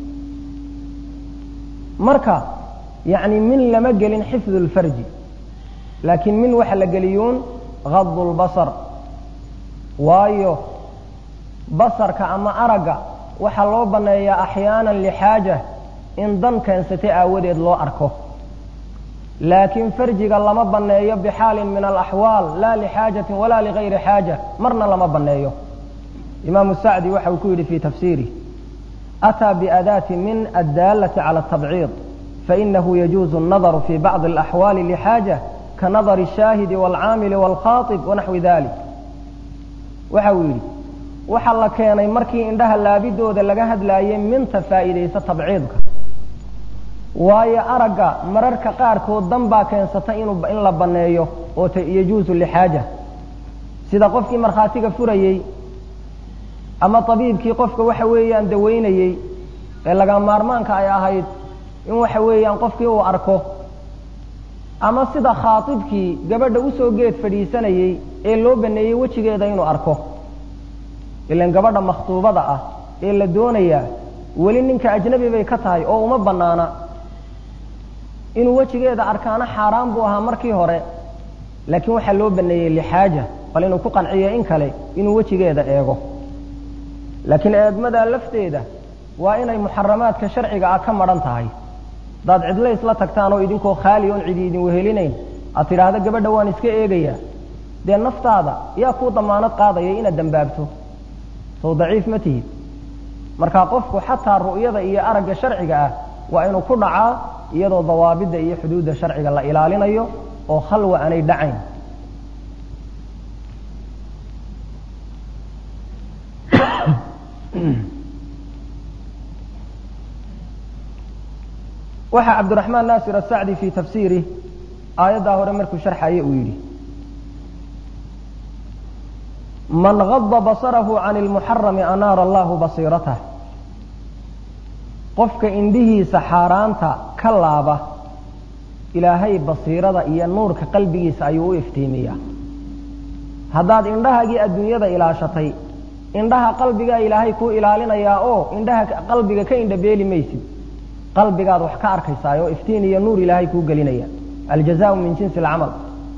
marka yacni min lama gelin xifdu lfarji laakiin min waxa la geliyuun gadu lbasar waayo basarka ama aragga waxaa loo banneeyaa axyaanan lixaaja in dan keensatay aawadeed loo arko laakiin farjiga lama banneeyo bixaalin min alaxwaal laa lixaajatin walaa ligayri xaaja marna lama banneeyo imaamu sacdi waxa uu ku yidhi fii tafsiirih ataa biadaati min addaalati cala atabciid fainahu yajuuzu الnadaru fii bacdi alaxwaali lixaaja kanadari الshaahidi wاlcaamili wاlkhaaطib wanaxwi dalik waxa uu yidhi waxaa la keenay markii indhaha laabidooda laga hadlaayay minta faa'iidaysa tabciidka waayo aragga mararka qaarkood dan baa keensata in la banneeyo oo yajuusu lixaaja sida qofkii markhaatiga furayey ama tabiibkii qofka waxa weeyaan dawaynayey ee laga maarmaanka ay ahayd in waxa weeyaan qofkii uu arko ama sida khaatibkii gabadha usoo geed fadhiisanayey ee loo baneeyey wejigeeda inuu arko ilan gabadha makhtuubada ah ee la doonayaa weli ninka ajnabi bay ka tahay oo uma bannaana inuu wejigeeda arkaana xaaraan buu ahaa markii hore laakiin waxaa loo baneeyey lixaaja bal inuu ku qanciyo in kale inuu wejigeeda eego laakiin eegmadaa lafteeda waa inay muxaramaadka sharciga ah ka madhan tahay haddaad cidlo isla tagtaan oo idinkoo khaali oon cidi idin wehelinayn aad tidhaahdo gabadha waan iska eegayaa dee naftaada yaa kuu damaanad qaadaya inaad dambaabto sow daciif ma tihid markaa qofku xataa ru'yada iyo aragga sharciga ah waa inuu ku dhacaa iyadoo dawaabidda iyo xuduudda sharciga la ilaalinayo oo khalwa aanay dhacayn waxa cabdiraxmaan naasir asacdi fii tafsiirih aayaddaa hore markuu sharxaye uu yidhi man gada basarahu can ilmuxarami anaara allahu basiiratah qofka indhihiisa xaaraanta ka laaba ilaahay basiirada iyo nuurka qalbigiisa ayuu u iftiimiyaa haddaad indhahaagii adduunyada ilaashatay indhaha qalbigaa ilaahay kuu ilaalinayaa oo indhaha qalbiga ka indhabeeli maysid qalbigaad wax ka arkaysaa oo iftiin iyo nuur ilaahay kuu gelinaya aljazaau min jinsi alcamal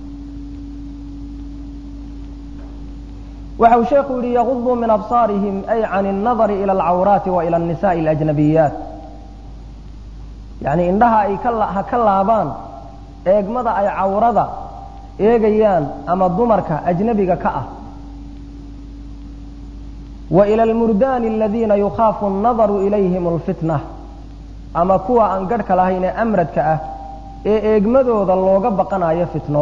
waxa uu sheekhu yidhi yaguduu min absaarihim ay can الnadari ilى alcawraati wa ilى الnisaءi اlajnabiyaat yani indhaha ay ha ka laabaan eegmada ay cawrada eegayaan ama dumarka ajnabiga ka ah wa ilى اlmurdaani aladiina yukhaafu الnadaru ilayhim اlfitna ama kuwa aan garhka lahayn ee amradka ah ee eegmadooda looga baqanayo fitno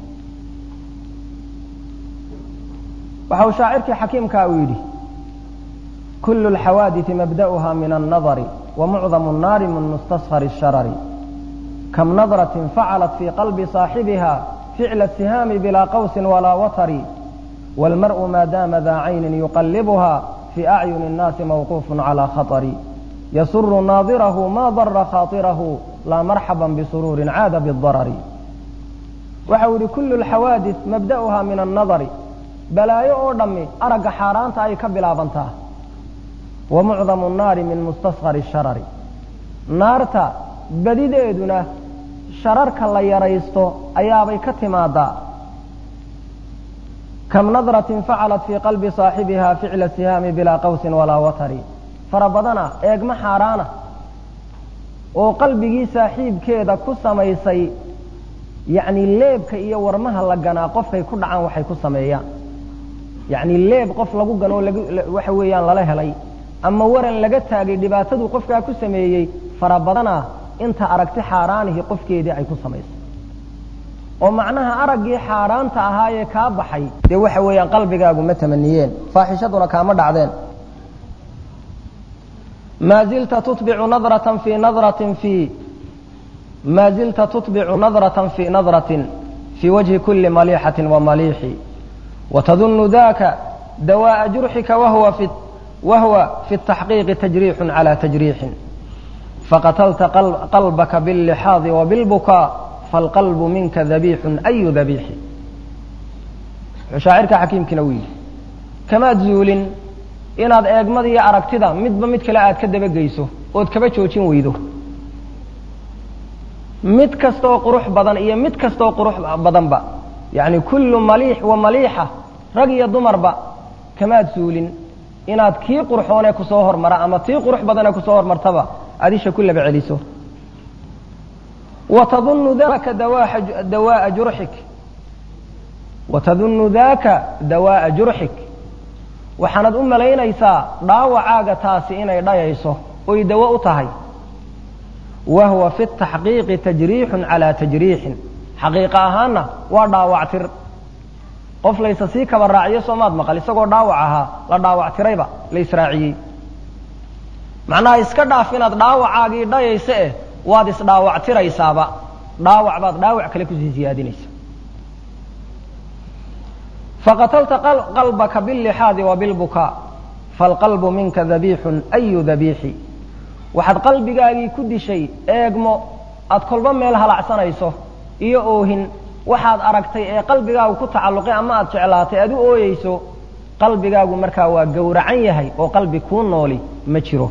waxa uu shaacirkii xakiimkaa uu yidhi kulu اlxawaadiثi mabda'uha min الnadari wamucdamu الnaari min mustasfar الsharari kam nadraة facalat fii qalbi صaaxibiha ficla الsihaami bilaa qawsi walaa watari wاlmarءu maa daama daa cayni yuqalibuha fii acyuni الnaasi mawquuf calى khaطri yasuru naadirahu ma dara khaaطirahu laa marxaba bisuruuri caada bالdarari waxa uu yihi kulu اlxawaadiث mabda'uha min الnadari balaayo oo dhammi aragga xaaraanta ay ka bilaabantaa wa mucdamu الnaari min mustasqari الsharari naarta badideeduna shararka la yaraysto ayaabay ka timaadaa kam nadratin facalat fii qalbi صaaxibiha ficla sihaami bilaa qawsin walaa watari fara badana eegma xaaraana oo qalbigii saaxiibkeeda ku samaysay yacni leebka iyo warmaha la ganaa qofkay ku dhacaan waxay ku sameeyaan yacni leeb qof lagu ganoo waxa weeyaan lala helay ama waran laga taagay dhibaataduu qofkaa ku sameeyey fara badana inta aragti xaaraanihii qofkeedii ay ku samaysay oo macnaha araggii xaaraanta ahaayee kaa baxay dee waxa weeyaan qalbigaagu ma tamaniyeen faaxishaduna kaama dhacdeen ma zilta tutbicu nadratan fii nadratin fii ma zilta tutbicu nadratan fii nadratin fii wajhi kuli maliixatin wa maliixi watadunu daka dawaa'a jurxika wahwa fi الtaxqiiqi tajriixun calى tajriixin faqatalta qalbaka biاllixaadi wabilbukaa falqalbu minka dabiixun ayu dabiixi shaacirka xakiimkiina uu yidhi kamaad zuulin inaad eegmada iyo aragtida midba mid kale aad ka dabageyso ood kaba joojin weydo mid kastaoo qurux badan iyo mid kastaoo qurux badanba yacni kullu maliix wa maliixa rag iyo dumarba kamaad suulin inaad kii qurxoonee kusoo hormara ama tii qurux badanee kusoo hormartaba aad isha ku laba celiso watadunnu daka dawaa'a jurxik watadunnu daka dawaa'a jurxik waxaanad u malaynaysaa dhaawacaaga taasi inay dhayayso oy dawo u tahay wahwa fi الtaxqiiqi tajriixun calى tajriixin xaqiiqa ahaanna waa dhaawactir qof laysa sii kaba raaciyo soomaad maqal isagoo dhaawac ahaa la dhaawactirayba la israaciyey macnaha iska dhaaf inaad dhaawacaagii dhayaysa waad isdhaawactiraysaaba dhaawac baad dhaawac kale kusii siyaadinaysa faqatalta qalbaka biاllixaadi wabilbukaa falqalbu minka dabiixun ayu dabiixi waxaad qalbigaagii ku dishay eegmo aad kolba meel halacsanayso iyo oohin waxaad aragtay ee qalbigaagu ku tacalluqay ama aad jeclaatay aad u ooyeyso qalbigaagu markaa waa gowracan yahay oo qalbi kuu nooli ma jiro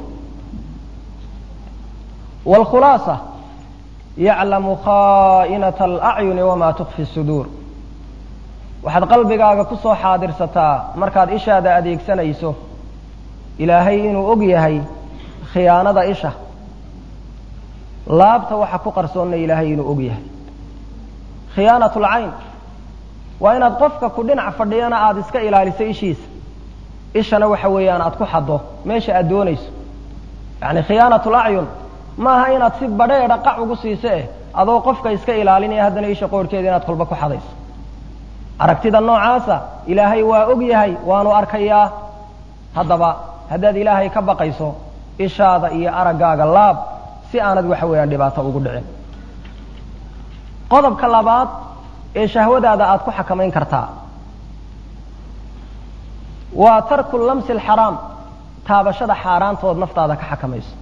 wاlkhulaasa yaclamu khaa'inata alacyuni wamaa tukfi الsuduur waxaad qalbigaaga ku soo xaadirsataa markaad ishaada adeegsanayso ilaahay inuu og yahay khiyaanada isha laabta waxa ku qarsoonna ilaahay inuu og yahay khiyaanat اlcayn waa inaad qofka ku dhinac fadhiyana aada iska ilaaliso ishiisa ishana waxa weeyaan aad ku xaddo meesha aad doonayso yacni khiyaanat اlacyun maaha inaad si badheedha qac ugu siiso adoo qofka iska ilaalinaya haddana isha qoorhkeeda inaad kolba ku xadayso aragtida noocaasa ilaahay waa og yahay waanu arkayaa haddaba haddaad ilaahay ka baqayso ishaada iyo araggaaga laab si aanad waxa weeyaan dhibaato ugu dhicin qodobka labaad ee shahwadaada aad ku xakamayn kartaa waa tarku lamsi alxaraam taabashada xaaraantood naftaada ka xakamayso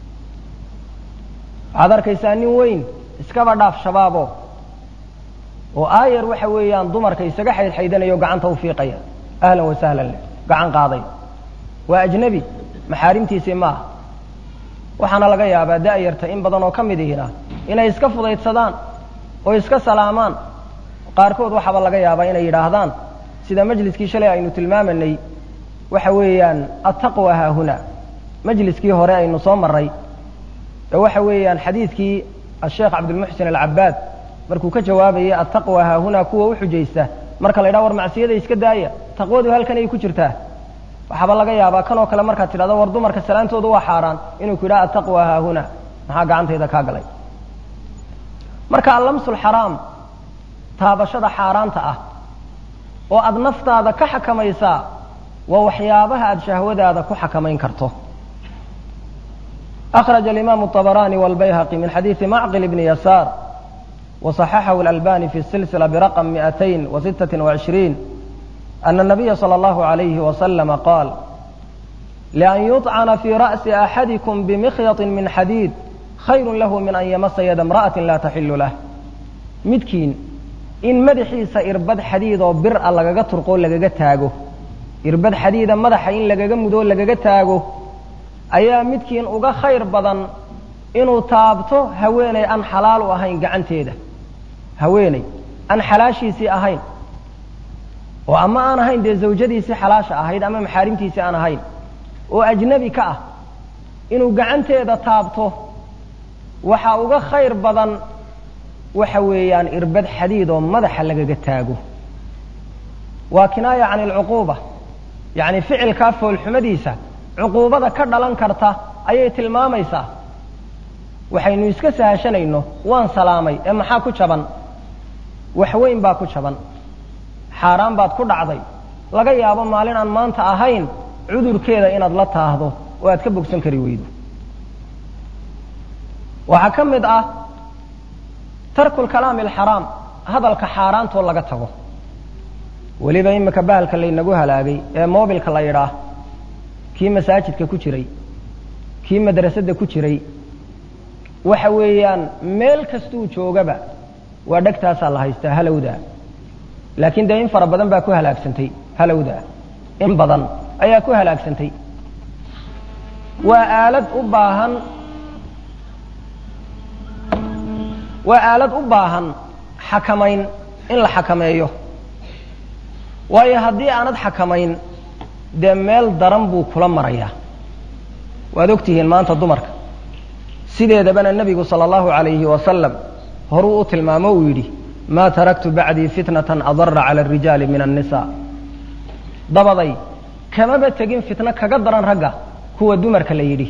waxaad arkaysaa nin weyn iskaba dhaaf shabaabo oo aayar waxa weeyaan dumarka isaga xaydxaydanayo gacanta u fiiqaya ahlan wa sahlan leh gacan qaaday waa ajnabi maxaarimtiisii maaha waxaana laga yaabaa da'yarta in badan oo ka mid ihina inay iska fudaydsadaan oo iska salaamaan qaarkood waxaaba laga yaabaa inay yidhaahdaan sida majliskii shalay aynu tilmaamanay waxa weeyaan attaqwa haahuna majliskii hore aynu soo maray ee waxa weeyaan xadiidkii asheekh cabdilmuxsin alcabaad markuu ka jawaabayay attaqwa haahuna kuwa u xujaysta marka la yidhaha war macsiyada iska daaya taqwadu halkan ay ku jirtaa waxaaba laga yaabaa kan oo kale markaad tidhahdo war dumarka salaantoodu waa xaaraan inuu ku yidhaha attaqwa haahuna maxaa gacantayda kaa galay marka allamsulxaraam taabashada xaaraanta ah oo aad naftaada ka xakamaysaa waa waxyaabaha aad shahwadaada ku xakamayn karto أخرج الإمام الطبراني والبيهقي من حديث معقل بن يسار وصححه الألباني في السلسلة برقم 226 أن النبي صلى الله عليه وسلم قال لأن يطعن في رأس أحدكم بمخيط من حديد خير له من أن يمس يد امرأة لا تحل له midkiin in madaxiisa irbad xadiid oo bir ah lagaga turqo lagaga taago irbad xadiida madaxa in lagaga mudo lagaga taago ayaa midkiin uga khayr badan inuu taabto haweenay aan xalaal u ahayn gacanteeda haweenay aan xalaashiisii ahayn oo ama aan ahayn dee zawjadiisii xalaasha ahayd ama maxaarimtiisii aan ahayn oo ajnabi ka ah inuu gacanteeda taabto waxa uga khayr badan waxa weeyaan irbad xadiid oo madaxa lagaga taago waa kinaaya can alcuquuba yacni ficilkaa foolxumadiisa cuquubada ka dhalan karta ayay tilmaamaysaa waxaynu iska sahashanayno waan salaamay ee maxaa ku jaban wax weyn baa ku jaban xaaraan baad ku dhacday laga yaabo maalin aan maanta ahayn cudurkeeda inaad la taahdo oo aad ka bogsan kari weydo waxaa ka mid ah tarku lkalaami alxaraam hadalka xaaraantoo laga tago weliba imika bahalka laynagu halaagay ee moobilka la yidhaah kii masaajidka ku jiray kii madrasadda ku jiray waxa weeyaan meel kastuu joogaba waa dhegtaasaa la haystaa halowdaa laakiin dee in fara badan baa ku halaagsantay halowdaa in badan ayaa ku halaagsantay waa aalad u baahan xakamayn in la xakameeyo waayo haddii aanad xakamayn dee meel daran buu kula marayaa waad ogtihiin maanta dumarka sideedabana nebigu sala allahu calayhi wasalam horuu u tilmaamo uu yidhi maa taraktu bacdii fitnatan adara cala arijaali min annisaa dabaday kamaba tegin fitno kaga daran ragga kuwa dumarka la yidhi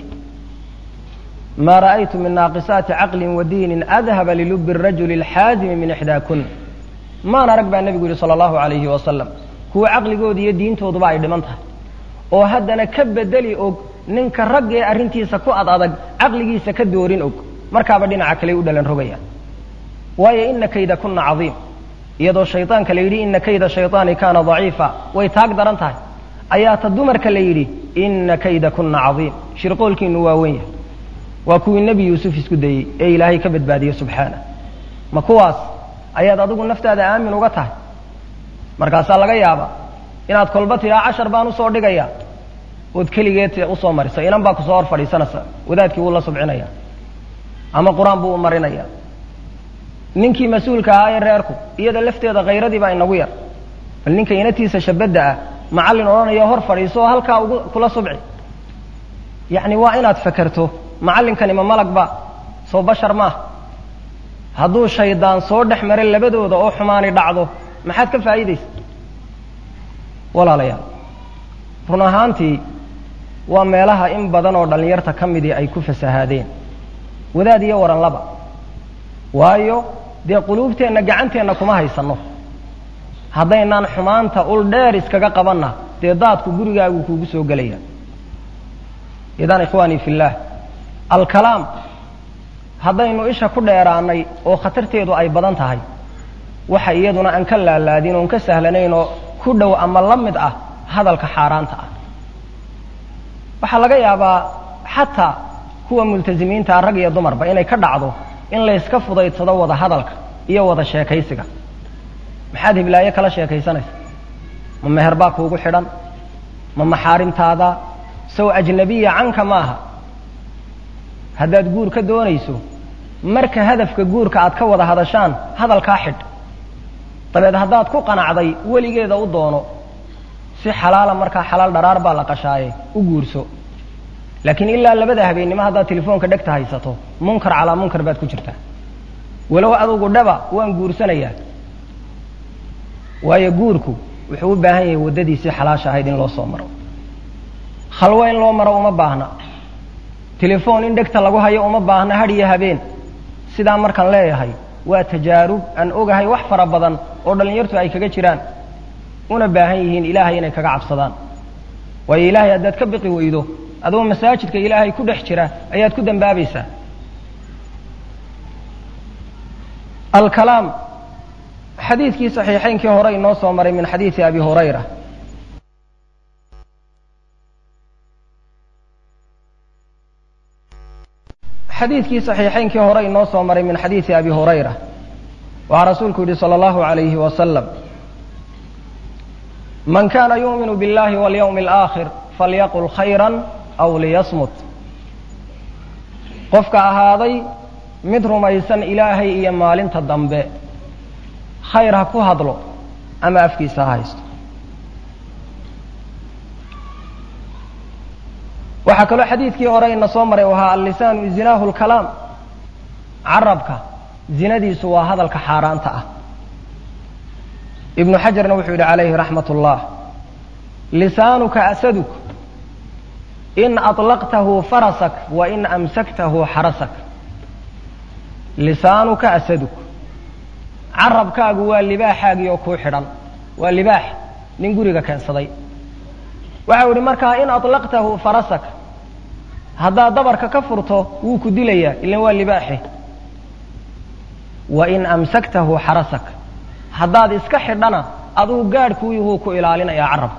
ما رأيت من ناقصات عقل ودين أذهب للب الرجل الحازم من إحداكن ما نرق بها النبي صلى الله عليه وسلم هو عقل قود يدين توضبع دمانتها وهدنا كبدلي أوك ننك رقي أرنتي سكو أضادق عقلي سكدورين أوك مركب دين عقلي ودلن رقيا ويا إن كيد كنا عظيم يدو الشيطان كليري إن كيد الشيطان كان ضعيفا ويتاق درنتها آيات الدمر كليري إن كيد كنا عظيم شرقولك نواوية waa kuwii nebi yuusuf isku dayey ee ilaahay ka badbaadiyey subxaana ma kuwaas ayaad adigu naftaada aamin uga tahay markaasaa laga yaaba inaad kolba tidhaa 10 baan usoo dhigaya ood keligeed usoo marisa inan baa kusoo hor fadhiisanaysa wadaadkii wuu la subcinaya ama qur-aan buu u marinaya ninkii mas-uulka ahaa ee reerku iyada lafteeda khayradii baa inagu yar bal ninka inatiisa shabadda ah macallin odhanaya hor fadhiiso oo halkaa kula subci yacni waa inaad fakerto macallinkani ma malag ba soo bashar maaha hadduu shaydaan soo dhex maray labadooda oo xumaani dhacdo maxaad ka faa'iidaysa walaalayaal run ahaantii waa meelaha in badan oo dhallinyarta ka midii ay ku fasahaadeen wadaad iyo waran laba waayo dee quluubteenna gacanteenna kuma haysanno haddaynaan xumaanta ul dheer iskaga qabanna dee daadku gurigaagu kuugu soo gelaya idan ikhwaanii fi illaah alkalaam haddaynu isha ku dheeraanay oo khatarteedu ay badan tahay waxa iyaduna aan ka laalaadin oon ka sahlanayn oo ku dhow ama la mid ah hadalka xaaraanta ah waxaa laga yaabaa xataa kuwa multazimiinta rag iyo dumarba inay ka dhacdo in la iska fudaydsado wada hadalka iyo wada sheekaysiga maxaad hiblaayo kala sheekaysanaysa ma meher baa kuugu xidhan ma maxaarimtaada sow ajnabiya canka maaha haddaad guur ka doonayso marka hadafka guurka aad ka wada hadashaan hadalkaa xidh dabeed haddaad ku qanacday weligeeda u doono si xalaala markaa xalaal dharaar baa la qashaaye u guurso laakiin ilaa labada habeennimo haddaad telefoonka dhegta haysato munkar calaa munkar baad ku jirtaa walow adugu dhaba waan guursanayaa waayo guurku wuxuu u baahan yahay waddadiisii xalaasha ahayd in loo soo maro khalwo in loo maro uma baahna telefoon in dhegta lagu hayo uma baahna had iyo habeen sidaa markaan leeyahay waa tajaarub aan ogahay wax fara badan oo dhallinyartu ay kaga jiraan una baahan yihiin ilaahay inay kaga cabsadaan waayo ilaahay haddaad ka biqi weydo adoo masaajidka ilaahay ku dhex jira ayaad ku dambaabaysaa alkalaam xadiidkii saxiixaynkii hore inoo soo maray min xadiidi abi hurayra xadiidkii saxiixaynkii hore inoo soo maray min xadiidi abi hurayra waxaa rasuulku yidhi salى اllahu عalayhi wasalam man kana yuuminu biاllahi walyawmi اlآakhir falyaqul khayra aw liyasmut qofka ahaaday mid rumaysan ilaahay iyo maalinta dambe khayr ha ku hadlo ama afkiisa ha haysto waxaa kaloo xadiidkii hore ina soo maray u ahaa allisaanu zinaahu lkalaam carabka zinadiisu waa hadalka xaaraanta ah ibnu xajarna wuxuu yidhi calayhi raxmat ullah lisaanuka asaduk in aطlaqtahu farasak wa in amsaktahu xarasak lisaanuka asaduk carabkaagu waa libaaxaagii oo kuu xidhan waa libaax nin guriga keensaday waxau idhi markaa in aطlaqtahu farasak haddaad dabarka ka furto wuu ku dilayaa ilan waa libaaxe wa in amsaktahu xarasak haddaad iska xidhana aduu gaadhkuuyi wuu ku ilaalinayaa carabka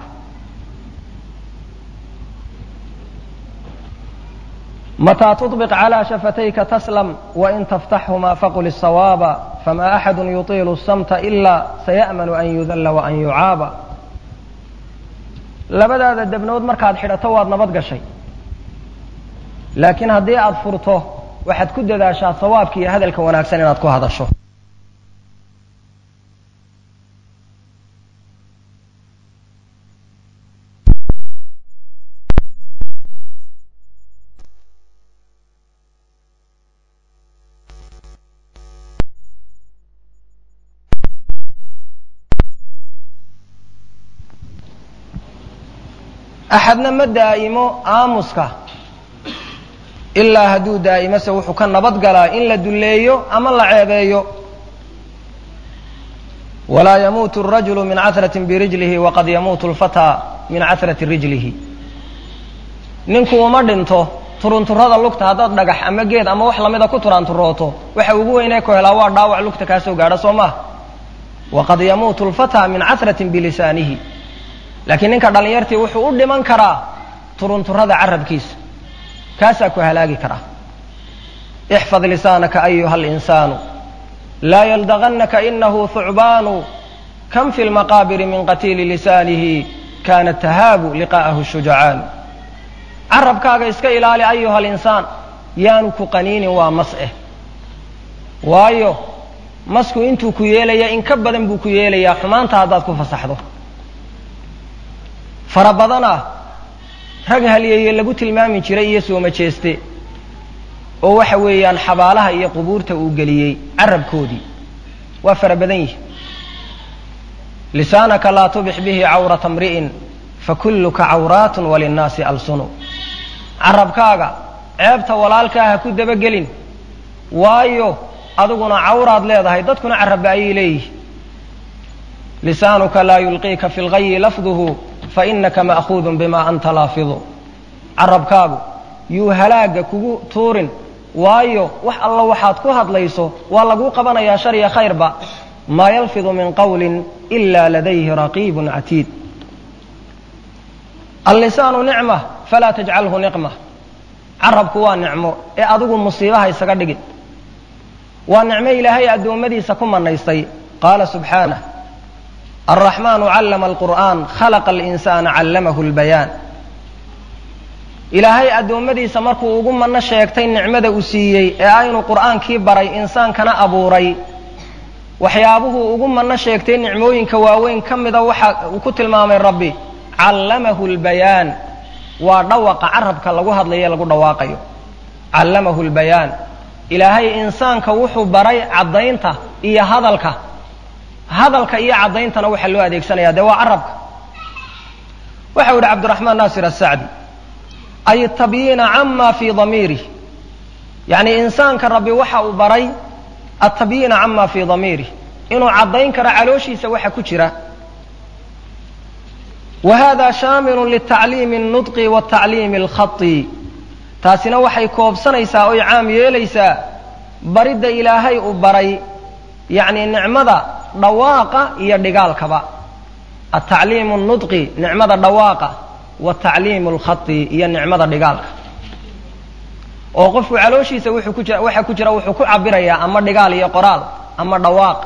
mataa tuطbiq calى shafatayka taslam wain taftaxhumaa faqul الsawaaba fama axadu yuطiilu الsamta ilaa saya'manu an yudalla waan yucaaba labadaada debnood markaad xidhato waad nabad gashay laakiin haddii aad furto waxaad ku dadaashaa sawaabka iyo hadalka wanaagsan inaad ku hadasho axadna ma daa'imo aamuska ilaa hadduu daa'imose wuxuu ka nabad galaa in la dulleeyo ama la ceebeeyo walaa yamuutu الrajulu min casrati birijlihi waqad yamuutu اlfataa min casrati rijlihi ninku uma dhinto turunturada lugta haddaad dhagax ama geed ama wax lamida ku turaanturooto waxa ugu weynee ku helaa waa dhaawac lugta kaa soo gaadha soo maha waqad yamuutu اlfataa min casratin bilisaanihi laakiin ninka dhallinyartii wuxuu u dhiman karaa turunturada carabkiisa kaasaa ku halaagi karaa ixfad lisaanaka ayuha alinsaanu laa yaldagannaka inahu thucbaanu kam fi lmaqaabiri min qatiili lisaanihi kaana tahaabu liqaa'ahu shujacaanu carabkaaga iska ilaali ayuha alinsaan yaanu ku qaniinin waa mas waayo masku intuu ku yeelaya in ka badan buu ku yeelayaa xumaanta haddaad ku fasaxdo fara badana rag halyeeye lagu tilmaami jiray iyo sooma jeeste oo waxa weeyaan xabaalaha iyo qubuurta uu geliyey carabkoodii waa fara badan yihi lisaanaka laa tubix bihi cawrata mri'in fakulluka cawraatun walinnaasi alsunu carabkaaga ceebta walaalkaa ha ku dabagelin waayo adiguna cawraad leedahay dadkuna carabba ayay leeyihi lisaanuka laa yulqiika fi lgayi lafduhu fainaka ma'khuudun bima anta laafidu carabkaagu yuu halaaga kugu tuurin waayo wax alla waxaad ku hadlayso waa laguu qabanayaa shar iyo khayrba maa yalfidu min qawlin ila ladayhi raqiibun catiid allisaanu nicma falaa tajcalhu niqma carabku waa nicmo ee adigu musiibaha isaga dhigin waa nicmo ilaahay addoommadiisa ku manaystay qaala subxaanah alraxmaanu callama alqur'aan khalaqa alinsaana callamahu lbayaan ilaahay addoommadiisa markuu ugu manno sheegtay nicmada uu siiyey ee aynu qur'aankii baray insaankana abuuray waxyaabuhuu ugu manno sheegtay nicmooyinka waaweyn ka mida waxa uu ku tilmaamay rabbi callamahu lbayaan waa dhawaqa carabka lagu hadlayo lagu dhawaaqayo callamahu lbayaan ilaahay insaanka wuxuu baray caddaynta iyo hadalka iyo caddayntana waxaa loo adeegsanaya dee waa carabka waxa u yihi cabdiraxmaan naasir asacdi ay tabyiina cama fii damiirih yacni insaanka rabbi waxa uu baray atabyiina cama fii damiirih inuu caddayn karo calooshiisa waxa ku jira wa hada shaamilu litacliimi الnudqi watacliimi اlkhati taasina waxay koobsanaysaa oy caam yeelaysaa baridda ilaahay uu baray yacni nicmada dhawaaqa iyo dhigaalkaba atacliimu الnudqi nicmada dhawaaqa watacliimu اlkhati iyo nicmada dhigaalka oo qofku calooshiisa waxa ku jira wuxuu ku cabirayaa ama dhigaal iyo qoraal ama dhawaaq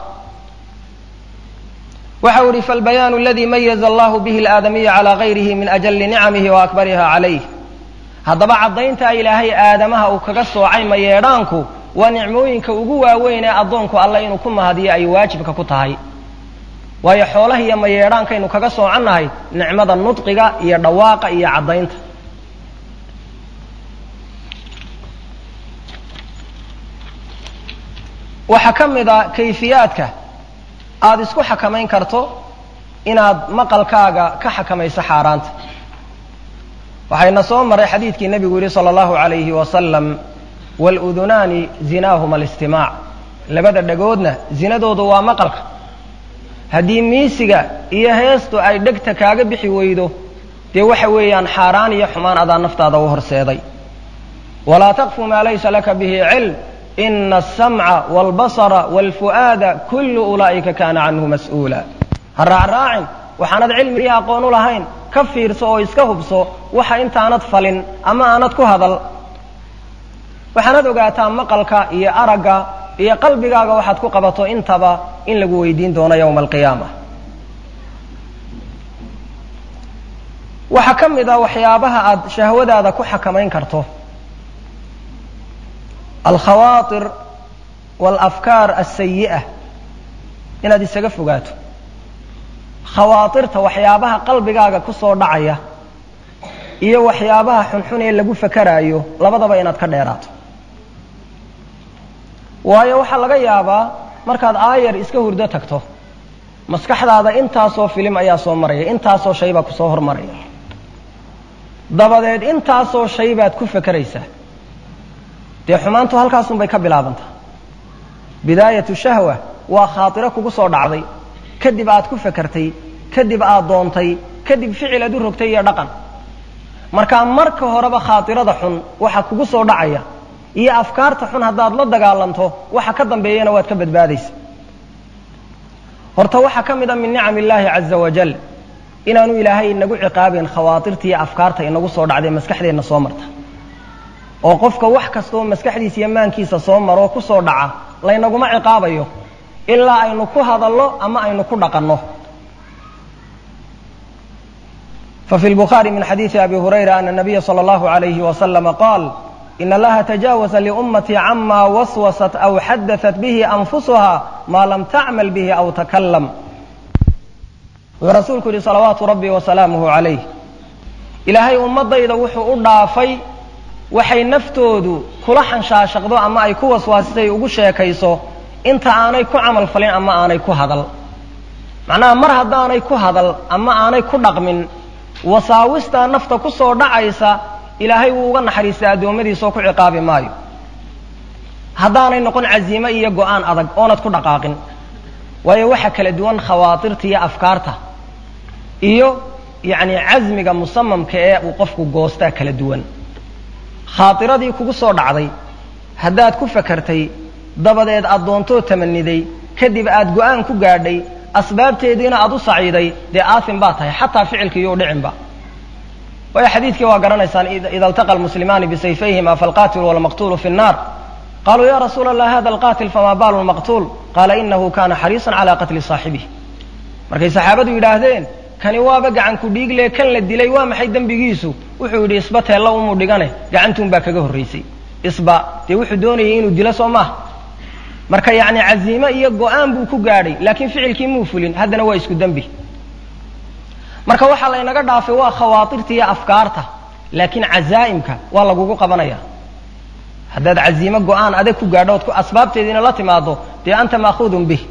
waxa u ihi falbayaanu aladii mayaza allahu bihi alaadamiya calaa gayrihi min ajali nicamihi wa akbariha calayh haddaba caddayntaa ilaahay aadamaha uu kaga soocay mayeedhaanku waa nicmooyinka ugu waaweyn ee addoonku alle inuu ku mahadiyo ay waajibka ku tahay waayo xoolaha iyo mayeedhaankaynu kaga soocannahay nicmada nudqiga iyo dhawaaqa iyo caddaynta waxaa ka mid a kayfiyaadka aada isku xakamayn karto inaad maqalkaaga ka xakamayso xaaraanta waxayna soo maray xadiidkii nebigu yihi salى اllahu عalayhi wasalam wاludunaani zinaahuma اlistimaac labada dhagoodna zinadoodu waa maqalka haddii miisiga iyo heestu ay dhegta kaaga bixi weydo dee waxa weeyaan xaaraan iyo xumaan adaa naftaada u horseeday walaa taqfu maa laysa laka bihi cilm ina aلsamca wاlbasra wاlfu'aada kullu ulaa'ika kaana canhu mas'uula ha raacraacin waxaanad cilmi iyo aqoon u lahayn ka fiirso oo iska hubso waxa intaanad falin ama aanad ku hadal waxaanad ogaataa maqalka iyo aragga iyo qalbigaaga waxaad ku qabato intaba in lagu weydiin doono yowma alqiyaama waxaa ka mid ah waxyaabaha aad shahwadaada ku xakamayn karto alkhawaatir waalafkaar alsayi'a inaad isaga fogaato khawaatirta waxyaabaha qalbigaaga ku soo dhacaya iyo waxyaabaha xunxun ee lagu fakaraayo labadaba inaad ka dheeraato waayo waxaa laga yaabaa markaad aayar iska hurdo tagto maskaxdaada intaasoo filim ayaa soo maraya intaasoo shay baa ku soo hormaraya dabadeed intaasoo shay baad ku fakeraysaa dee xumaantu halkaasun bay ka bilaabantaa bidaayatu shahwa waa khaatiro kugu soo dhacday kadib aad ku fakertay kadib aad doontay kadib ficil aad u rogtay iyo dhaqan markaa marka horeba khaatirada xun waxa kugu soo dhacaya iyo afkaarta xun haddaad la dagaalanto waxa ka dambeeyana waad ka badbaadaysa horta waxaa ka mid a min nicam illaahi caza wajal inaanu ilaahay inagu ciqaabin khawaatirta iyo afkaarta inagu soo dhacday maskaxdeenna soo marta oo qofka wax kastaoo maskaxdiisa iyo maankiisa soo maroo ku soo dhaca laynaguma ciqaabayo ilaa aynu ku hadallo ama aynu ku dhaqanno ففي البخاري من حديث أبي هريرة أن النبي صلى الله عليه وسلم قال إن الله تجاوز لأمتي عما وسوست أو حدثت به أنفسها ما لم تعمل به أو تكلم ورسولك صلوات ربي وسلامه عليه إلهي أمضي إذا وحو أضافي waxay naftoodu kula xanshaashaqdo ama ay ku waswaasitay ugu sheekayso inta aanay ku camal falin ama aanay ku hadal macnaha mar haddaanay ku hadal ama aanay ku dhaqmin wasaawista nafta ku soo dhacaysa ilaahay wuu uga naxariistaa addoommadiisa oo ku ciqaabi maayo haddaanay noqon casiimo iyo go'aan adag oonad ku dhaqaaqin waayo waxa kala duwan khawaatirta iyo afkaarta iyo yacni casmiga musamamka ee uu qofku goostaa kala duwan khaatiradii kugu soo dhacday haddaad ku fakartay dabadeed aad doontoo tamaniday kadib aad go'aan ku gaadhay asbaabteediina aad u saciiday dee aasim baa tahay xataa ficilkii yuu dhicinba waayo xadiidkii waa garanaysaan ida altaqa almuslimaani bisayfayhima falqaatilu walmaqtuulu fi nnaar qaluu ya rasuula allah hada alqaatil fama baalu lmaqtuul qaala inahu kana xariisan cala qatli saaxibih markay saxaabadu yidhaahdeen kani waaba gacan ku dhiigle kan la dilay waa maxay dembigiisu wuxuu yidhi isba teella umuu dhigane gacantuun baa kaga horraysay isba dee wuxuu doonayay inuu dilo soo maaha marka yacni caziime iyo go'aan buu ku gaadhay laakiin ficilkii muu fulin haddana waa isku dembi marka waxaa laynaga dhaafay waa khawaatirta iyo afkaarta laakiin cazaa'imka waa lagugu qabanaya haddaad caziime go'aan adag ku gaadho ood asbaabteediina la timaado dee anta ma'khuudun bih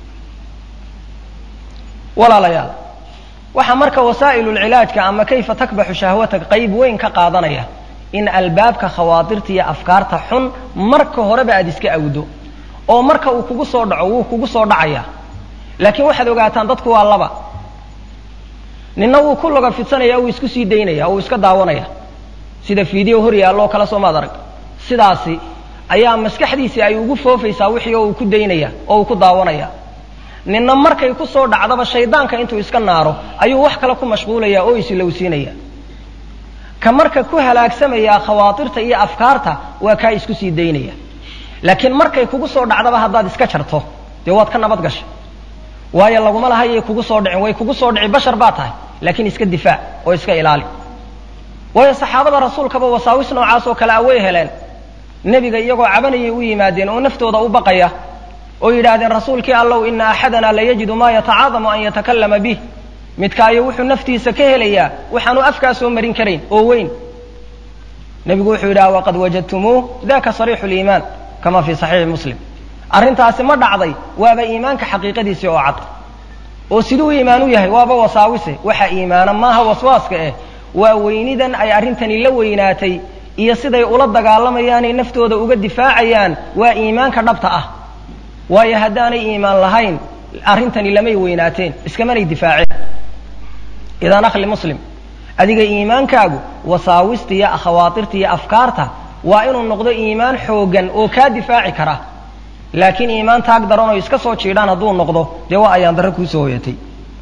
walaalayaal waxaa marka wasaa'ilulcilaajka ama kayfa takbaxu shahwatak qayb weyn ka qaadanaya in albaabka khawaatirta iyo afkaarta xun marka horeba aad iska awdo oo marka uu kugu soo dhaco wuu kugu soo dhacaya laakiin waxaad ogaataan dadku waa laba ninna wuu ku loga fidsanaya uu isku sii daynaya uu iska daawanaya sida fiideo hor yaalloo kala soo maad arag sidaasi ayaa maskaxdiisii ay ugu foofaysaa wixii oo uu ku daynaya oo uu ku daawanaya ninna markay ku soo dhacdaba shaydaanka intuu iska naaro ayuu wax kale ku mashquulaya oo isilowsiinaya ka marka ku halaagsamaya khawaatirta iyo afkaarta waa kaa isku sii daynaya laakiin markay kugu soo dhacdaba haddaad iska jarto dee waad ka nabad gashay waayo laguma lahayay kugu soo dhicin way kugu soo dhici bashar baa tahay laakiin iska difaac oo iska ilaali waayo saxaabada rasuulkaba wasaawis noocaas oo kale way heleen nebiga iyagoo cabanayay u yimaadeen oo naftooda u baqaya oo yidhaahdeen rasuulkii allow ina axadana layajidu maa yatacaadamu an yatakallama bih midkaayo wuxuu naftiisa ka helayaa waxaanu afkaa soo marin karayn oo weyn nebigu wuxuu yidhaha waqad wajadtumuuh daka sariixu liimaan kama fii saxiixi muslim arrintaasi ma dhacday waaba iimaanka xaqiiqadiisii oo cad oo siduu iimaan u yahay waaba wasaawise waxa iimaana maaha waswaaska waa weynidan ay arrintani la weynaatay iyo siday ula dagaalamayaanay naftooda uga difaacayaan waa iimaanka dhabta ah waayo haddaanay iimaan lahayn arrintani lamay weynaateen iskamanay difaaceen idan akhli muslim adiga iimaankaagu wasaawista iyo khawaatirta iyo afkaarta waa inuu noqdo iimaan xoogan oo kaa difaaci kara laakiin iimaan taag daran oo iska soo jiidhaan hadduu noqdo dee waa ayaan darro kuu soo hoyatay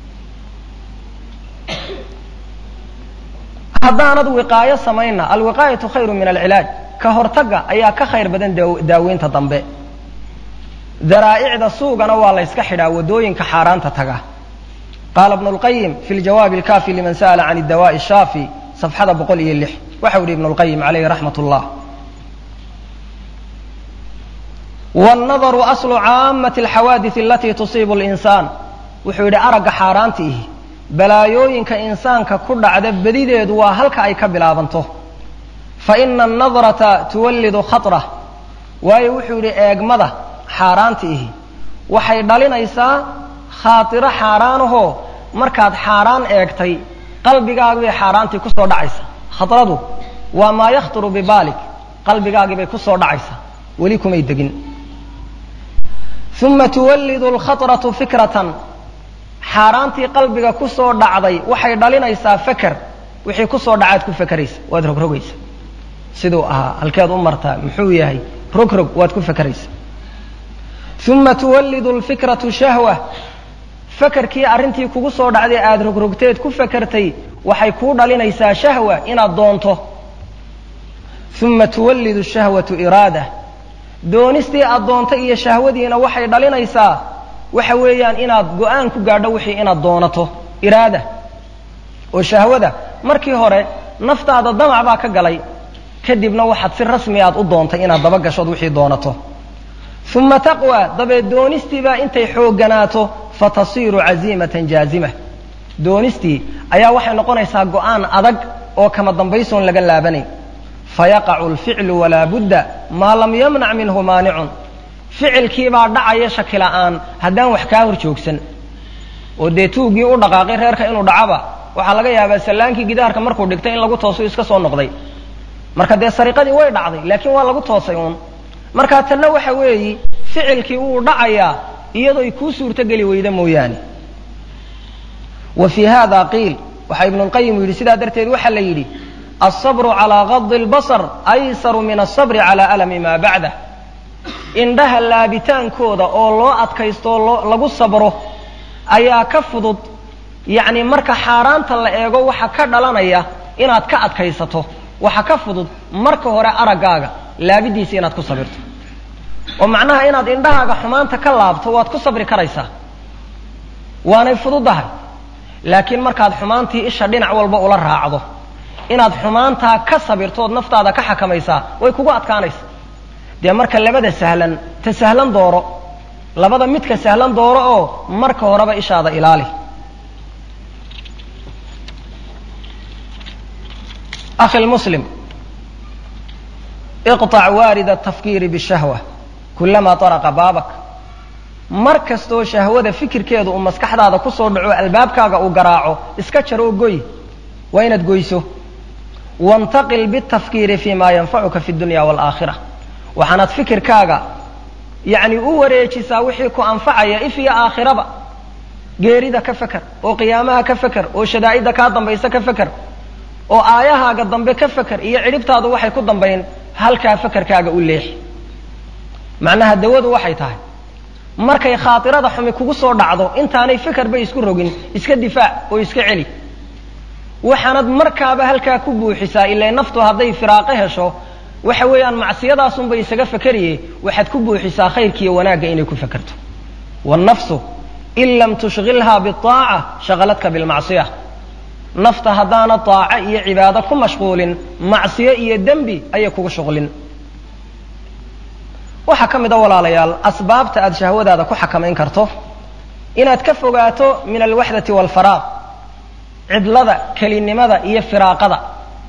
haddaanad wiqaayo samayna alwiqaayatu khayru min alcilaaj ka hortagga ayaa ka khayr badan daaweynta dambe daraa'icda suugana waa la yska xidhaa waddooyinka xaaraanta taga qaala ibnu lqayim fi ljawaabi alkaafi liman sa'ala can iddawaa'i ashaafi safxada 106 waxau yidhi ibnu lqayim calayhi raxmat ullah wannadaru aslu caamati alxawaadisi alatii tusiibu linsaan wuxuu yidhi aragga xaaraantiihi balaayooyinka insaanka ku dhacda bedideedu waa halka ay ka bilaabanto fa ina annadrata tuwallidu khatrah waayo wuxuu yidhi eegmada xaaraantiihi waxay dhalinaysaa khaatiro xaaraanahoo markaad xaaraan eegtay qalbigaagi bay xaaraantii ku soo dhacaysa khatradu waa maa yakhturu bibaalik qalbigaagii bay ku soo dhacaysa weli kumay degin uma tuwallidu alkhatratu fikratan xaaraantii qalbiga ku soo dhacday waxay dhalinaysaa feker wixii ku soo dhacaad ku fekeraysa waad rogrogaysa siduu ahaa halkeed u martaa muxuu yahay rogrog waad ku fekeraysa uma tuwallidu alfikratu shahwa fekerkii arrintii kugu soo dhacday aada rogrogteed ku fekertay waxay kuu dhalinaysaa shahwa inaad doonto uma tuwallidu shahwatu iraada doonistii aad doontay iyo shahwadiina waxay dhalinaysaa waxa weeyaan inaad go'aan ku gaadho wixii inaad doonato iraada oo shahwada markii hore naftaada damac baa ka galay kadibna waxaad si rasmi aad u doontay inaad daba gashood wixii doonato uma taqwa dabeed doonistiibaa intay xoogganaato fatasiiru caziimatan jaazima doonistii ayaa waxay noqonaysaa go'aan adag oo kama dambaysoon laga laabanayn fayaqacu alficlu walaa budda maa lam yamnac minhu maanicun ficilkiibaa dhacaya shaki la'aan haddaan wax kaa hor joogsan oo dee tuuggii u dhaqaaqay reerka inuu dhacaba waxaa laga yaabaa sallaankii gidaarka markuu dhigtay in lagu toosu iska soo noqday marka dee sariqadii way dhacday laakiin waa lagu toosay uun markaa tanna waxa weeyi ficilkii wuu dhacayaa iyadooy kuu suurtogeli weyda mooyaane wa fii hada qiil waxaa ibnulqayim yidhi sidaa darteed waxaa la yidhi الصبر على غض البصر أيسر من الصبر على ألم ما بعده indhaha laabitaankooda oo loo adkaysto lagu sabro ayaa ka fudud yani marka xaaraanta la eego waxa ka dhalanaya inaad ka adkaysato waxa ka fudud marka hore aragaaga laabidiisa inaad ku sabirto oo macnaha inaad indhahaaga xumaanta ka laabto waad ku sabri karaysaa waanay fududahay laakiin markaad xumaantii isha dhinac walba ula raacdo inaad xumaanta ka sabirtood naftaada ka xakamaysaa way kugu adkaanaysaa dee marka labada sahlan ta sahlan dooro labada midka sahlan dooro oo marka horeba ishaada ilaali أخي المسلم اقطع وارد التفكير بالشهوة كلما طرق بابك markastoo shahwada fikirkeedu uu maskaxdaada ku soo dhaco albaabkaaga uu garaaco iska jaro goy waa inaad goyso wantaqil bitafkiiri fima yanfacuka fi dunya wal-aakhirah waxaanaad fikirkaaga yani u wareejisaa wixii ku anfacaya if iyo aakhiraba geerida ka fakar oo qiyaamaha ka fakar oo shadaa'ida kaa dambaysa ka fakar oo aayahaaga dambe ka fakar iyo cidhibtaadu waxay ku dambayn halkaa fakarkaaga u leexi macnaha dawadu waxay tahay markay khaatirada xumi kugu soo dhacdo intaanay fikar bay isku rogin iska difaac oo iska celi waxaanad markaaba halkaa ku buuxisaa ilaa naftu hadday firaaqo hesho waxa weeyaan macsiyadaasun bay isaga fakariye waxaad ku buuxisaa khayrkiiyo wanaagga inay ku fakarto wannafsu in lam tushghilha biaaca shaghaladka bilmacsiyah nafta haddaana taaco iyo cibaado ku mashquulin macsiyo iyo dembi ayay kugu shuqlin waxaa ka mid a walaalayaal asbaabta aad shahwadaada ku xakamayn karto inaad ka fogaato min alwaxdati waalfaraaq cidlada kelinimada iyo firaaqada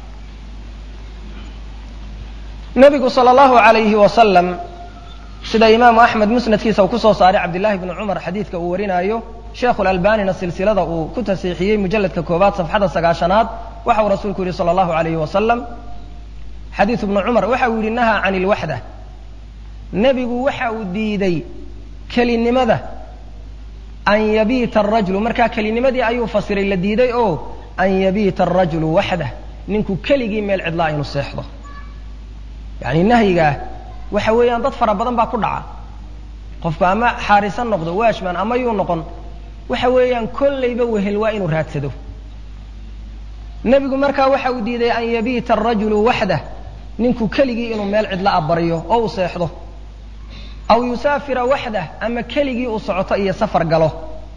nebigu sala allahu calayhi wasalam sida imaamu axmed musnadkiisa uu ku soo saaray cabdillahi bni cumar xadiidka uu warinaayo sheekhu lalbanina silsilada uu ku tasiixiyey mujalladka koobaad safxada 9aad waxa uu rasuulku yihi sala allahu calayhi wasalam xadiidu bni cumar waxa uu yidhi nahaa can ilwaxda nebigu waxa uu diiday kelinimada an yabiita arajulu markaa kelinimadii ayuu fasiray la diiday oo an yabiita arajulu waxdah ninku keligii meel cidlaa inuu seexdo yani nahyigaa waxa weeyaan dad fara badan baa ku dhaca qofku ama xaarisan noqdo waashman ama yuu noqon waxa weeyaan kollayba wehel waa inuu raadsado nebigu markaa waxa uu diiday an yabiita arajulu waxdah ninku keligii inuu meel cidla abariyo oo uu seexdo aw yusaafira waxdah ama keligii uu socoto iyo safar galo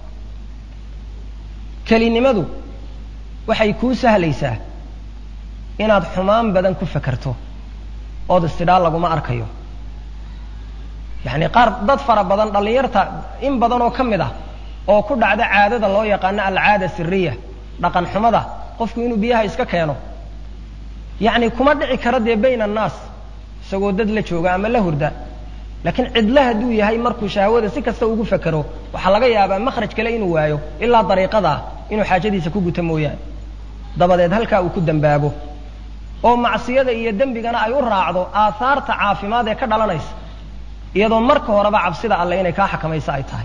kelinimadu waxay kuu sahlaysaa inaad xumaan badan ku fakarto ood istidhaal laguma arkayo yani qaar dad fara badan dhallinyarta in badan oo ka mid ah oo ku dhacda caadada loo yaqaano alcaada siriya dhaqan xumada qofku inuu biyaha iska keeno yani kuma dhici karo dee bayna annaas isagoo dad la jooga ama la hurda laakiin cidla hadduu yahay markuu shahwada si kasta ugu fakero waxaa laga yaabaa makhraj kale inuu waayo ilaa dariiqada inuu xaajadiisa ku guto mooyaane dabadeed halkaa uu ku dambaabo oo macsiyada iyo dembigana ay u raacdo aahaarta caafimaad ee ka dhalanaysa iyadoo marka horeba cabsida alle inay kaa xakamayso ay tahay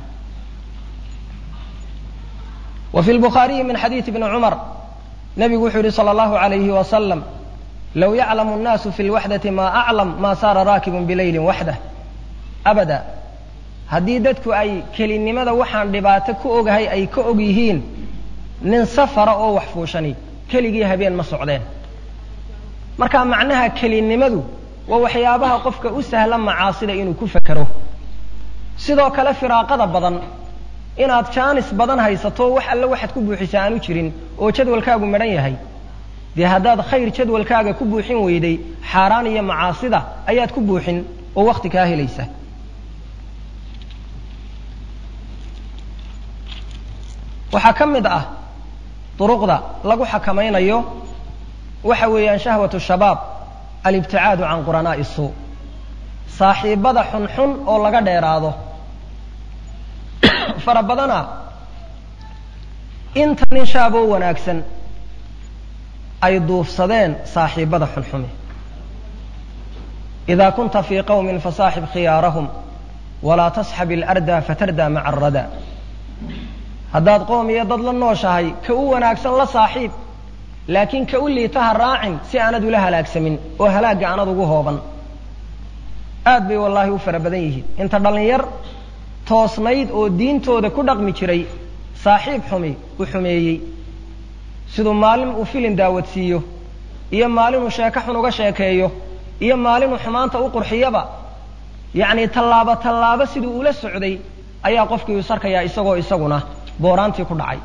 wa fi lbukhaariyi min xadiidi bni cumar nebigu wuxuu yihi sala allahu calayhi wasalam low yaclamu nnaasu fi lwaxdati maa aclam maa saara raakibun bilaylin waxdah abada haddii dadku ay kelinimada waxaan dhibaato ku ogahay ay ka og yihiin nin safara oo wax fuushani keligii habeen ma socdeen marka macnaha kelinimadu waa waxyaabaha qofka u sahla macaasida inuu ku fakero sidoo kale firaaqada badan inaad jaanis badan haysato wax alle waxaad ku buuxisaa aanu jirin oo jadwalkaagu madhan yahay dee haddaad khayr jadwalkaaga ku buuxin weyday xaaraan iyo macaasida ayaad ku buuxin oo wakti kaa helaysa waxaa ka mid ah duruqda lagu xakamaynayo waxa weeyaan shahwatu shabaab alibticaadu can quranaa'i suu saaxiibada xunxun oo laga dheeraado fara badana inta nin shaaboo wanaagsan ay duufsadeen saaxiibada xunxumi idaa kunta fii qawmin fasaaxib khiyaarahum walaa tasxab ilarda fatardaa maca arada haddaad qoom iyo dad la nooshahay ka u wanaagsan la saaxiib laakiin ka u liitaha raacin si aanad ula halaagsamin oo halaagga aanad ugu hooban aad bay wallaahi u fara badan yihiin inta dhallinyar toosnayd oo diintooda ku dhaqmi jiray saaxiib xumi u xumeeyey siduu maalin uu filin daawadsiiyo iyo maalinuu sheeko xun uga sheekeeyo iyo maalinuu xumaanta u qurxiyaba yacni tallaabo tallaabo siduu ula socday ayaa qofkii is arkayaa isagoo isaguna booraantii ku dhacay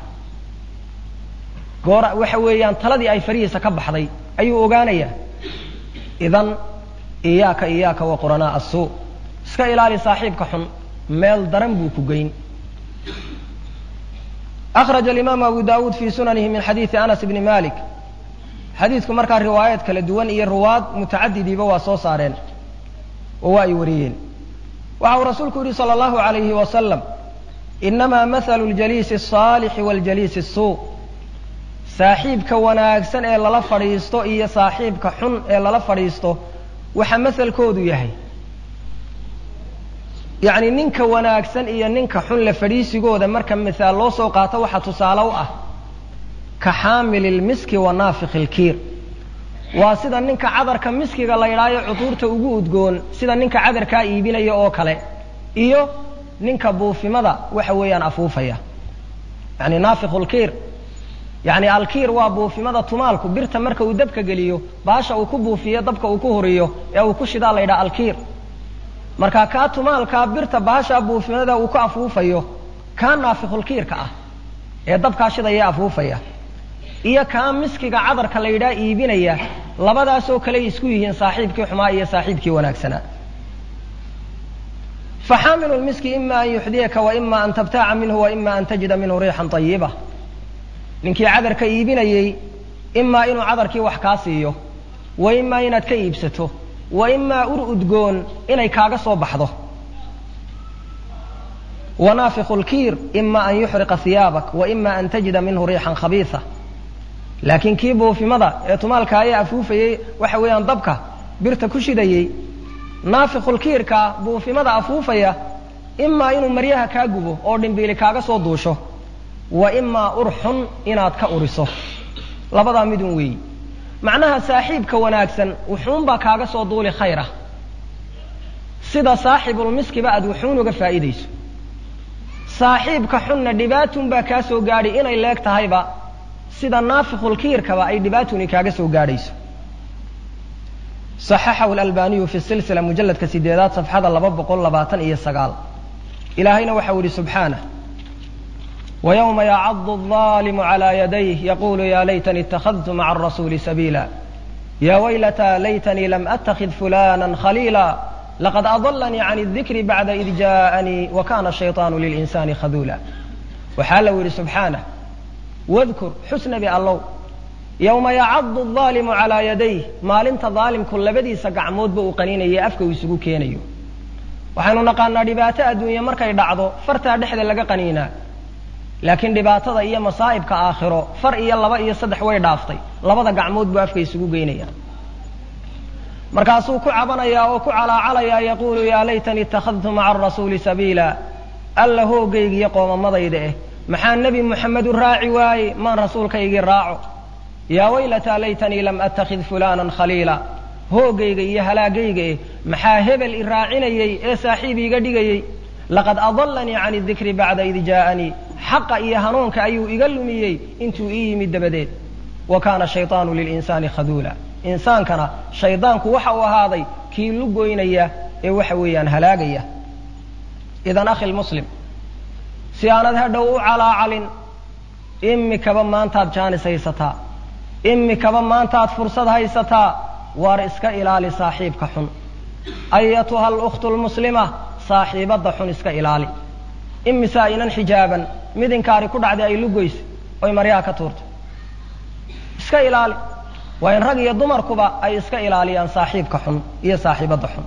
waxa weeyaan taladii ay farihiisa ka baxday ayuu ogaanayaa idan iyaaka wa quranaa assuu iska ilaali saaxiibka xun meel daran buu ku geyn أخرج الإمام أبو داود في سننه من حديث أنس بن مالك حديثكم مركا روايات كلا دوان إيا الرواد متعددي بوا سو صارين وواي وريين وعو رسولك صلى الله عليه وسلم إنما مثل الجليس الصالح والجليس السوء صاحبك وناكسن إلا لا فريستو إيا صاحبك حن إلا لا فريستو وحمثل كودو يهي يعني نينك wanaagsan iyo ninka xun la fariisigooda marka misaal loo soo qaato waxa tusaale u ah ka xaamil miski wa naafikh alkiir waa sida ninka cadarka miskiga la yiraayo cuturta ugu udgoon sida ninka cadarka iibinaya oo kale iyo ninka buufimada waxa weeyaan afuufaya yani naafikh alkiir yani alkiir waa buufimada tumaalku birta marka uu dabka galiyo baasha uu ku buufiyo dabka uu ku horiyo ee uu ku shidaa la yiraahdo alkiir marka ka tumaalka birta baasha buufimada uu ku afuufayo ka naafikhul kiirka ah ee dabka shidaya afuufaya iyo ka miskiga cadarka la yiraahdo iibinaya labadaas oo kale isku yihiin saaxiibkii xumaa iyo saaxiibkii wanaagsana فحامل المسك إما أن يحذيك وإما أن تبتاع منه وإما أن تجد منه ريحا طيبة ninkii cadarka iibinayay إما inuu cadarkii wax ka siiyo وإما inaad ka iibsato وإما ur udgoon inay kaaga soo baxdo ونافخ الكير إما أن يحرق ثيابك وإما أن تجد منه ريحا خبيثة لكن كيبو في مضى يتمالك أي أفوفي وحويان ضبك برت كشدي نافخ الكير كابو في مضى أفوفي إما إنه مريها كاجبو أردن بيلي كاغا صدوشه وإما أرح إناد كأرسه لبضا مدوي معناها ساحب كوناكسا وحون با كاغا صدولي خيره سيدا صاحب المسك بعد وحون فائديس صاحبك حن دباتون با كاسو غاري إنay leeg tahayba sida naafikhul kiirkaba ay dhibaatuni kaaga soo gaarayso صححه الألباني في السلسلة مجلد كسيدات صفحة 229 إلهينا وحوري سبحانه ويوم يعض الظالم على يديه يقول يا ليتني اتخذت مع الرسول سبيلا يا ويلتى ليتني لم أتخذ فلانا خليلا لقد أضلني عن الذكر بعد إذ جاءني وكان الشيطان للإنسان خذولا وحاله سبحانه واذكر حسن بالله يوم يعض الظالم على يديه ما لنت ظالم كل بدي سقعمود بوقنين يأفك ويسقو كينيو وحين نقالنا دباتة الدنيا مركا يدعضو فرتا دحد لقا قنينا لكن دباتة إيا مصائب كآخره فرئي الله إيا صدح ويدافتي لبدا قعمود بوافك يسقو كينيا مركاسو كعبنا وكعلى يقول يا ليتني اتخذت مع الرسول سبيلا ألا هو قيق يقوم مضيده محا النبي محمد الراعي واي ما رسولك يقي الراعو يا ويلتى ليتني لم أتخذ فلانا خليلا هو قيق يهلا قيق محا هبل الراعيني ساحبي قدقي لقد أضلني عن الذكر بعد إذ جاءني حق إيهانونك أيو إقلمي انتو إيمي الدبديد وكان الشيطان للإنسان خذولا إنسان كان شيطانك وحو هذا كي لقوينيا وحويا هلاقيا إذن أخي المسلم سيانة هدو على علن إمي كبا ما انتاد جاني سيستا إمي كبا ما انتاد فرصة هيستا وارسك إلالي صاحبك حن أيتها الأخت المسلمة صاحبة ضحن اسك إلالي إمي سائنا حجابا مدن كاري كدعدي أي لقويس وي مرياك تورت اسك إلالي وإن رقي الضمر كبا أي اسك إلاليان صاحبك حن إيا صاحبة ضحن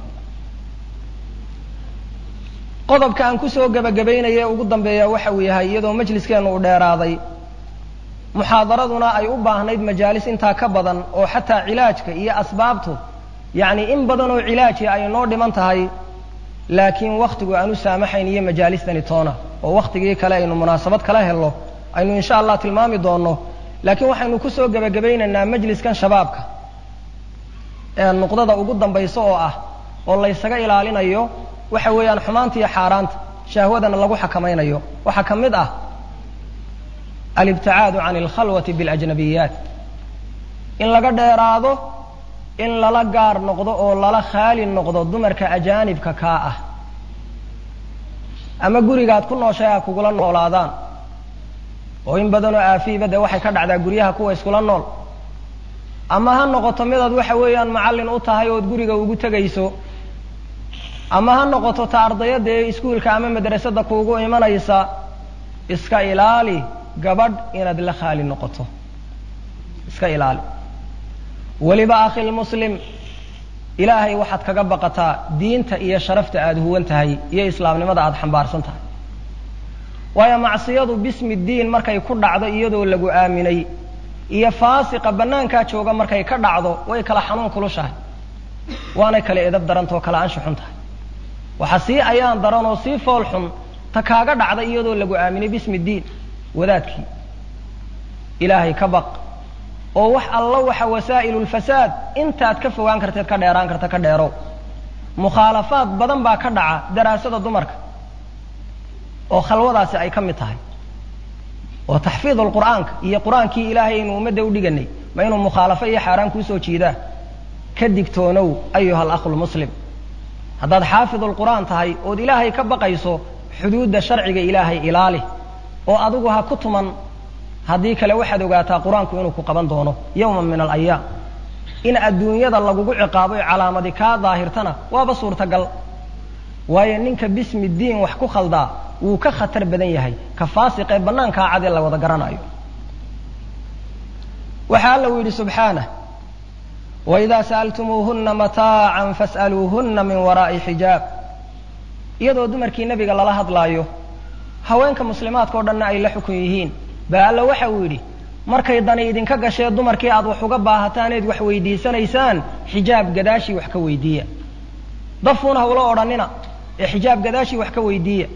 qodobka aan ku soo gabagabeynayay ugu dambeeya waxa uu yahay iyadoo majliskeenu u dheeraaday muhaadaraduna ay u baahnayd majaalis inta ka badan oo xataa cilaajka iyo asbaabtu yaani in badan oo cilaaji ay noo dhiman tahay laakiin waqtigu aanu saamaxayn iyo majaalistani toona oo waqtigii kale aynu munaasabad kala helo aynu insha Allah tilmaami doono laakiin waxaynu ku soo gabagabaynaynaa majliskan shabaabka ee nuqdada ugu dambayso oo ah oo la isaga ilaalinayo waxa weeyaan xumaanta iyo xaaraanta shahwadana lagu xakamaynayo waxa kamid ah alibticaadu can alkhalwati bilajnabiyaat in laga dheeraado in lala gaar noqdo oo lala khaali noqdo dumarka ajaanibka kaa ah ama gurigaad ku nooshay ha kugula noolaadaan oo in badanoo aafiiba dee waxay ka dhacdaa guryaha kuwa iskula nool ama ha noqoto midaad waxa weeyaan macallin u tahay ood guriga ugu tegayso ama ha noqoto ta ardayada ee iskuulka ama madrasada kuugu imanaysa iska ilaali gabadh inaad la khaali noqoto iska ilaali waliba akhil muslim ilaahay waxaad kaga baqataa diinta iyo sharafta aad huwan tahay iyo islaamnimada aad xambaarsan tahay waayo macsiyadu bismi diin markay ku dhacdo iyadoo lagu aaminay iyo faasiqa banaankaa jooga markay ka dhacdo way kala xanuun kulushahay waanay kala edab darantoo kala anshu xun tahay waxa sii ayaan daran oo sii fool xun ta kaaga dhacda iyadoo lagu aaminay bismi diin wadaadkii ilaahay ka baq oo wax alla waxa wasaa'ilul fasaad intaad ka fogaan karteed ka dheeraan karta ka dheerow mukhaalafaad badan baa ka dhaca daraasada dumarka oo khalwadaasi ay ka mid tahay oo taxfiidul qur'aanka iyo qur'aankii ilaahay inuu ummadda u dhiganay ma inuu mukhaalafo iyo xaaraan kuu soo jiidaa ka digtoonow ayuha alakhul muslim haddaad xaafidul qur'aan tahay ood ilaahay ka baqayso xuduudda sharciga ilaahay ilaali oo adigu ha ku tuman haddii kale waxaad ogaataa qur-aanku inuu ku qaban doono yawman min alayaam in adduunyada lagugu ciqaabo calaamadi kaa daahirtana waaba suurtagal waayo ninka bismi diin wax ku khaldaa wuu ka khatar badan yahay ka faasiqee bannaankaa cad ee la wada garanayo waxaa alla uu yidhi subxaanah waidaa sa'altumuuhunna mataacan fas'aluuhunna min waraa'i xijaab iyadoo dumarkii nebiga lala hadlaayo haweenka muslimaadka o dhanna ay la xukun yihiin baa alla waxa uu yidhi markay dani idinka gashee dumarkii aad wax uga baahataaneed wax weydiisanaysaan xijaab gadaashii wax ka weydiiya dafuun hawla odhanina ee xijaab gadaashii wax ka weydiiya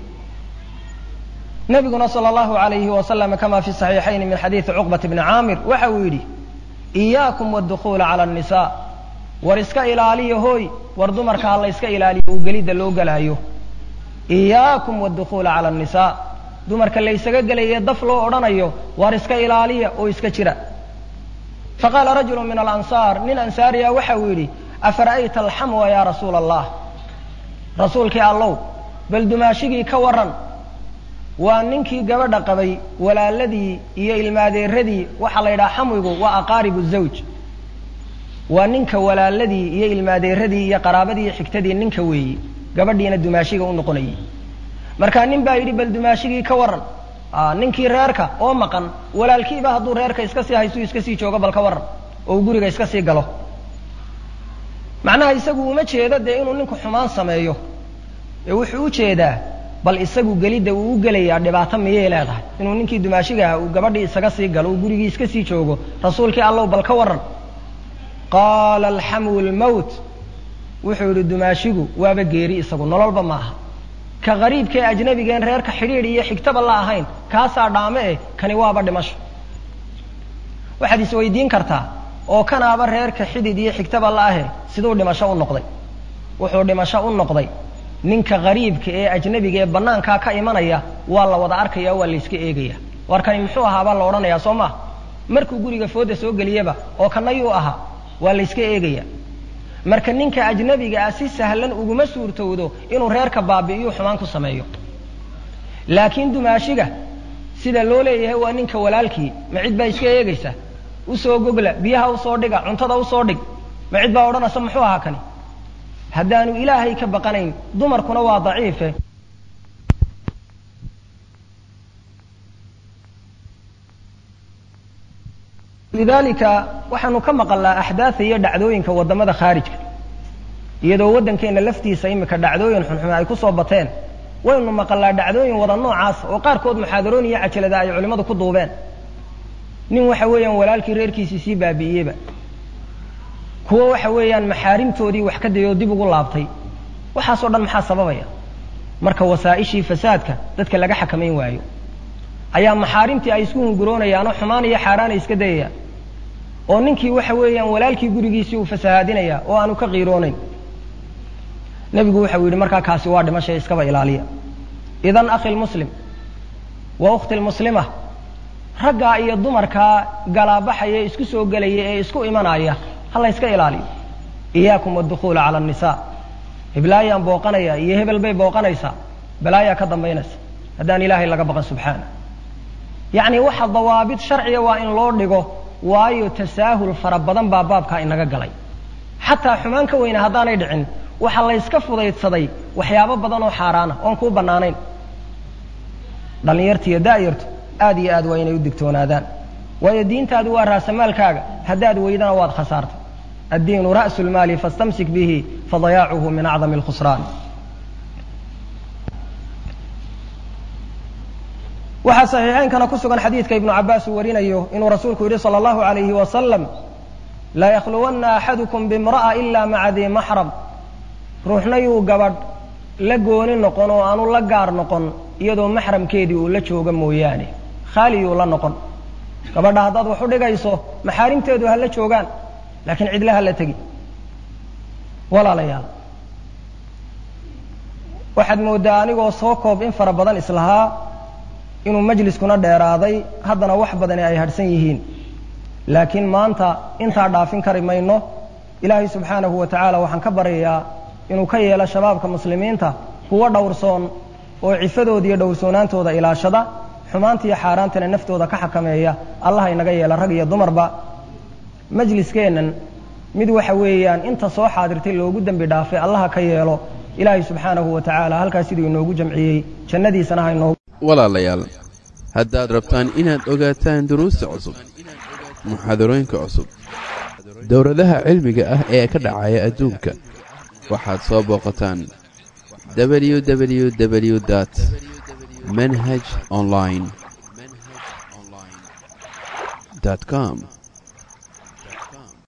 nabiguna sala allahu alayhi wasalam kama fi saxiixayn min xadiidi cuqbat bni caamir waxa uu yidhi iyaakum waadukhuula cala annisaa war iska ilaaliya hooy war dumarka ha la iska ilaaliyo uu gelidda loo gelaayo iyaakum waadukhuula cala annisaa dumarka la ysaga gelaye daf loo odhanayo war iska ilaaliya oo iska jira faqaala rajulu min alansaar nin ansaariya waxa uu yidhi afara'ayta alxamwa yaa rasuula allah rasuulkii allow bal dumaashigii ka waran waa ninkii gabadha qabay walaaladii iyo ilmaadeeradii waxaa la yidhaha xamwigu waa aqaaribu zawj waa ninka walaaladii iyo ilmaadeeradii iyo qaraabadii iyo xigtadii ninka weeyi gabadhiina dumaashiga u noqonayay markaa nin baa yidhi bal dumaashigii ka waran ninkii reerka oo maqan walaalkiiba hadduu reerka iska sii haysuu iska sii joogo bal ka waran oo uu guriga iska sii galo macnaha isagu uma jeedo dee inuu ninku xumaan sameeyo ee wuxuu u jeedaa bal isagu gelidda uu u gelayaa dhibaato miyay leedahay inuu ninkii dumaashigaha uu gabadhii isaga sii galo uu gurigii iska sii joogo rasuulkii allow bal ka waran qaala alxamwu lmowt wuxuu yidhi dumaashigu waaba geeri isagu nololba ma aha ka qariibkae ajnabigeen reerka xidhiidh iyo xigtaba la ahayn kaasaa dhaame eh kani waaba dhimasho waxaad isweydiin kartaa oo kanaaba reerka xidid iyo xigtaba la ahe siduu dhimasho u noqday wuxuu dhimasho u noqday ninka qariibka ee ajnabiga ee bannaankaa ka imanaya waa la wada arkaya waa la iska eegaya war kani muxuu ahaabaa la odhanayaa soo maa markuu guriga fooda soo geliyaba oo kanayuu ahaa waa la iska eegaya marka ninka ajnabiga ah si sahlan uguma suurtowdo inuu reerka baabi'iyo xumaan ku sameeyo laakiin dumaashiga sida loo leeyahay waa ninka walaalkii ma cid baa iska eegaysa usoo gogla biyaha usoo dhiga cuntada usoo dhig ma cid baa odhanaysa muxuu ahaa kani haddaanu ilaahay ka baqanayn dumarkuna waa daciife lidalika waxaanu ka maqalnaa axdaatha iyo dhacdooyinka waddamada khaarijka iyadoo waddankeenna laftiisa imika dhacdooyin xunxun ay ku soo bateen waynu maqalnaa dhacdooyin wada noocaas oo qaarkood muxaadaroon iyo cajalada ay culimmadu ku duubeen nin waxa weeyaan walaalkii reerkiisii sii baabi'iyeyba kuwo waxa weeyaan maxaarimtoodii wax ka dayoo dib ugu laabtay waxaasoo dhan maxaa sababaya marka wasaa'ishii fasaadka dadka laga xakamayn waayo ayaa maxaarimtii ay isku hunguroonayaan oo xumaan iyo xaaraan ay iska dayayaan oo ninkii waxa weeyaan walaalkii gurigiisii uu fasahaadinaya oo aanu ka qiiroonayn nabigu waxa uu yidhi markaa kaasi waa dhimashay iskaba ilaaliya idan akhi muslim wa ukhti muslima ragga iyo dumarka galaabaxaya isku soo galaya ee isku imanaya hal iska ilaaliyo iyaakum wadkhul ala an-nisaa iblaayan booqanaya iyo hebel bay booqanaysa balaaya ka dambaynaysa hadaan ilaahay laga baqan subxaana yaani waxa dawaabid sharciya waa in loo dhigo waayo tasaahul farabadan baa baabka inaga galay hatta xumaan ka weyna hadaanay dhicin waxa la iska fudaydsaday waxyaabo badan oo xaaraan ah oo ku banaanayn dhalinyartii daayirtu aad iyo aad waa inay u digtoonaadaan waayo diintaadu waa raasamaalkaaga hadaad weydana waad khasaarto الدين رأس المال فاستمسك به فضياعه من أعظم الخسران وحا صحيحين كان كسغن حديث ابن عباس ورينيو إنه رسولك يري صلى الله عليه وسلم لا يخلون أحدكم بامرأة إلا مع ذي محرم روحنا يو قبض لقوني نقون وأنو لقار نقون يدو محرم كيدي ولتشوغ موياني خالي ولا نقون قبض هذا وحو دغايسو محارم تيدو هل تشوغان لكن عيد لها لا تجي ولا ليال واحد موداني وصوكوب إن فربضان إسلها إنه مجلس كنا ديرادي هذا واحد بدني أي هرسين يهين لكن ما أنت عارفين كريمينه إلهي سبحانه وتعالى وحن كبريا إنه كي لا شباب كمسلمين هو دورسون وعفدوا دي دورسونان تودا إلى شدا حمانتي حارانتنا نفتو دا كحكمية الله ينقي للرقية ضمر با majliskeenan mid waxa weeyaan inta soo xaadirtay loogu dambi dhaafay Allah ka yeelo Ilaahay subhanahu wa ta'ala halkaas sidii inoogu jamciyay jannadiisana ha inoo walaalayaal haddaad rabtaan inaad ogaataan duruusta cusub muxaadarooyinka cusub dowladaha cilmiga ah ee ka dhacaya adduunka waxaad soo booqataan www.manhajonline.com